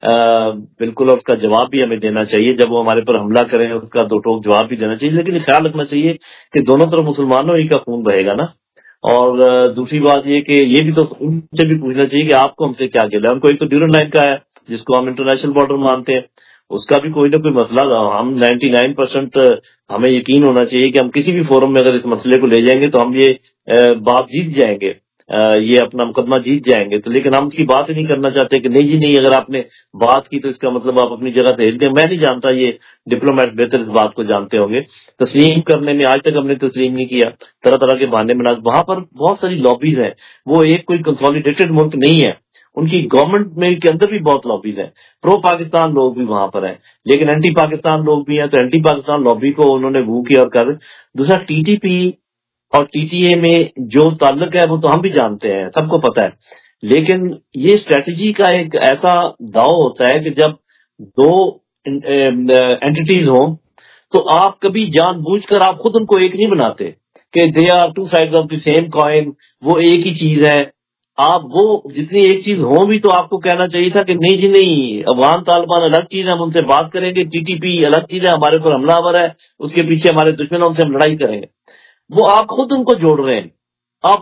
بالکل، اور اس کا جواب بھی ہمیں دینا چاہیے. جب وہ ہمارے پر حملہ کریں اس کا دو ٹوک جواب بھی دینا چاہیے، لیکن خیال رکھنا چاہیے کہ دونوں طرف مسلمانوں ہی کا خون بہے گا نا. اور دوسری بات یہ کہ یہ بھی تو ان سے بھی پوچھنا چاہیے کہ آپ کو ہم سے کیا گلا ہے. ان کو ایک تو ڈیورنڈ لائن کا ہے جس کو ہم انٹرنیشنل بارڈر مانتے ہیں، اس کا بھی کوئی نہ کوئی مسئلہ تھا. ہم نائنٹی نائن پرسینٹ ہمیں یقین ہونا چاہیے کہ ہم کسی بھی فورم میں اگر اس مسئلے کو لے جائیں گے تو ہم یہ بات جیت جائیں گے، یہ اپنا مقدمہ جیت جائیں گے. تو لیکن ہم اس کی بات ہی نہیں کرنا چاہتے کہ نہیں جی نہیں، اگر آپ نے بات کی تو اس کا مطلب آپ اپنی جگہ سے ہل گئے. میں نہیں جانتا، یہ ڈپلومیٹ بہتر اس بات کو جانتے ہوں گے. تسلیم کرنے میں آج تک ہم نے تسلیم نہیں کیا، طرح طرح کے بہانے بنا. وہاں پر بہت ساری لابیز ہیں، وہ ایک کوئی کنسالیڈیٹڈ ملک نہیں ہے، ان کی گورنمنٹ میں کے اندر بھی بہت لابیز ہیں. پرو پاکستان لوگ بھی وہاں پر ہیں، لیکن اینٹی پاکستان لوگ بھی ہیں. تو اینٹی پاکستان لابی کو انہوں نے وہ کیا اور کر. دوسرا ٹی ٹی پی اور ٹی ٹی اے میں جو تعلق ہے وہ تو ہم بھی جانتے ہیں، سب کو پتہ ہے. لیکن یہ اسٹریٹجی کا ایک ایسا داؤ ہوتا ہے کہ جب دو اینٹیز ہوں تو آپ کبھی جان بوجھ کر آپ خود ان کو ایک نہیں بناتے کہ they are two sides of the same coin, وہ ایک ہی چیز ہے. آپ وہ جتنی ایک چیز ہوں بھی تو آپ کو کہنا چاہیے تھا کہ نہیں جی نہیں، افغان طالبان الگ چیز ہے، ہم ان سے بات کریں گے. ٹی ٹی پی الگ چیز ہے، ہمارے پر حملہ آور ہے، اس کے پیچھے ہمارے دشمن ہیں، ان سے ہم لڑائی کریں گے. وہ آپ خود ان کو جوڑ رہے ہیں.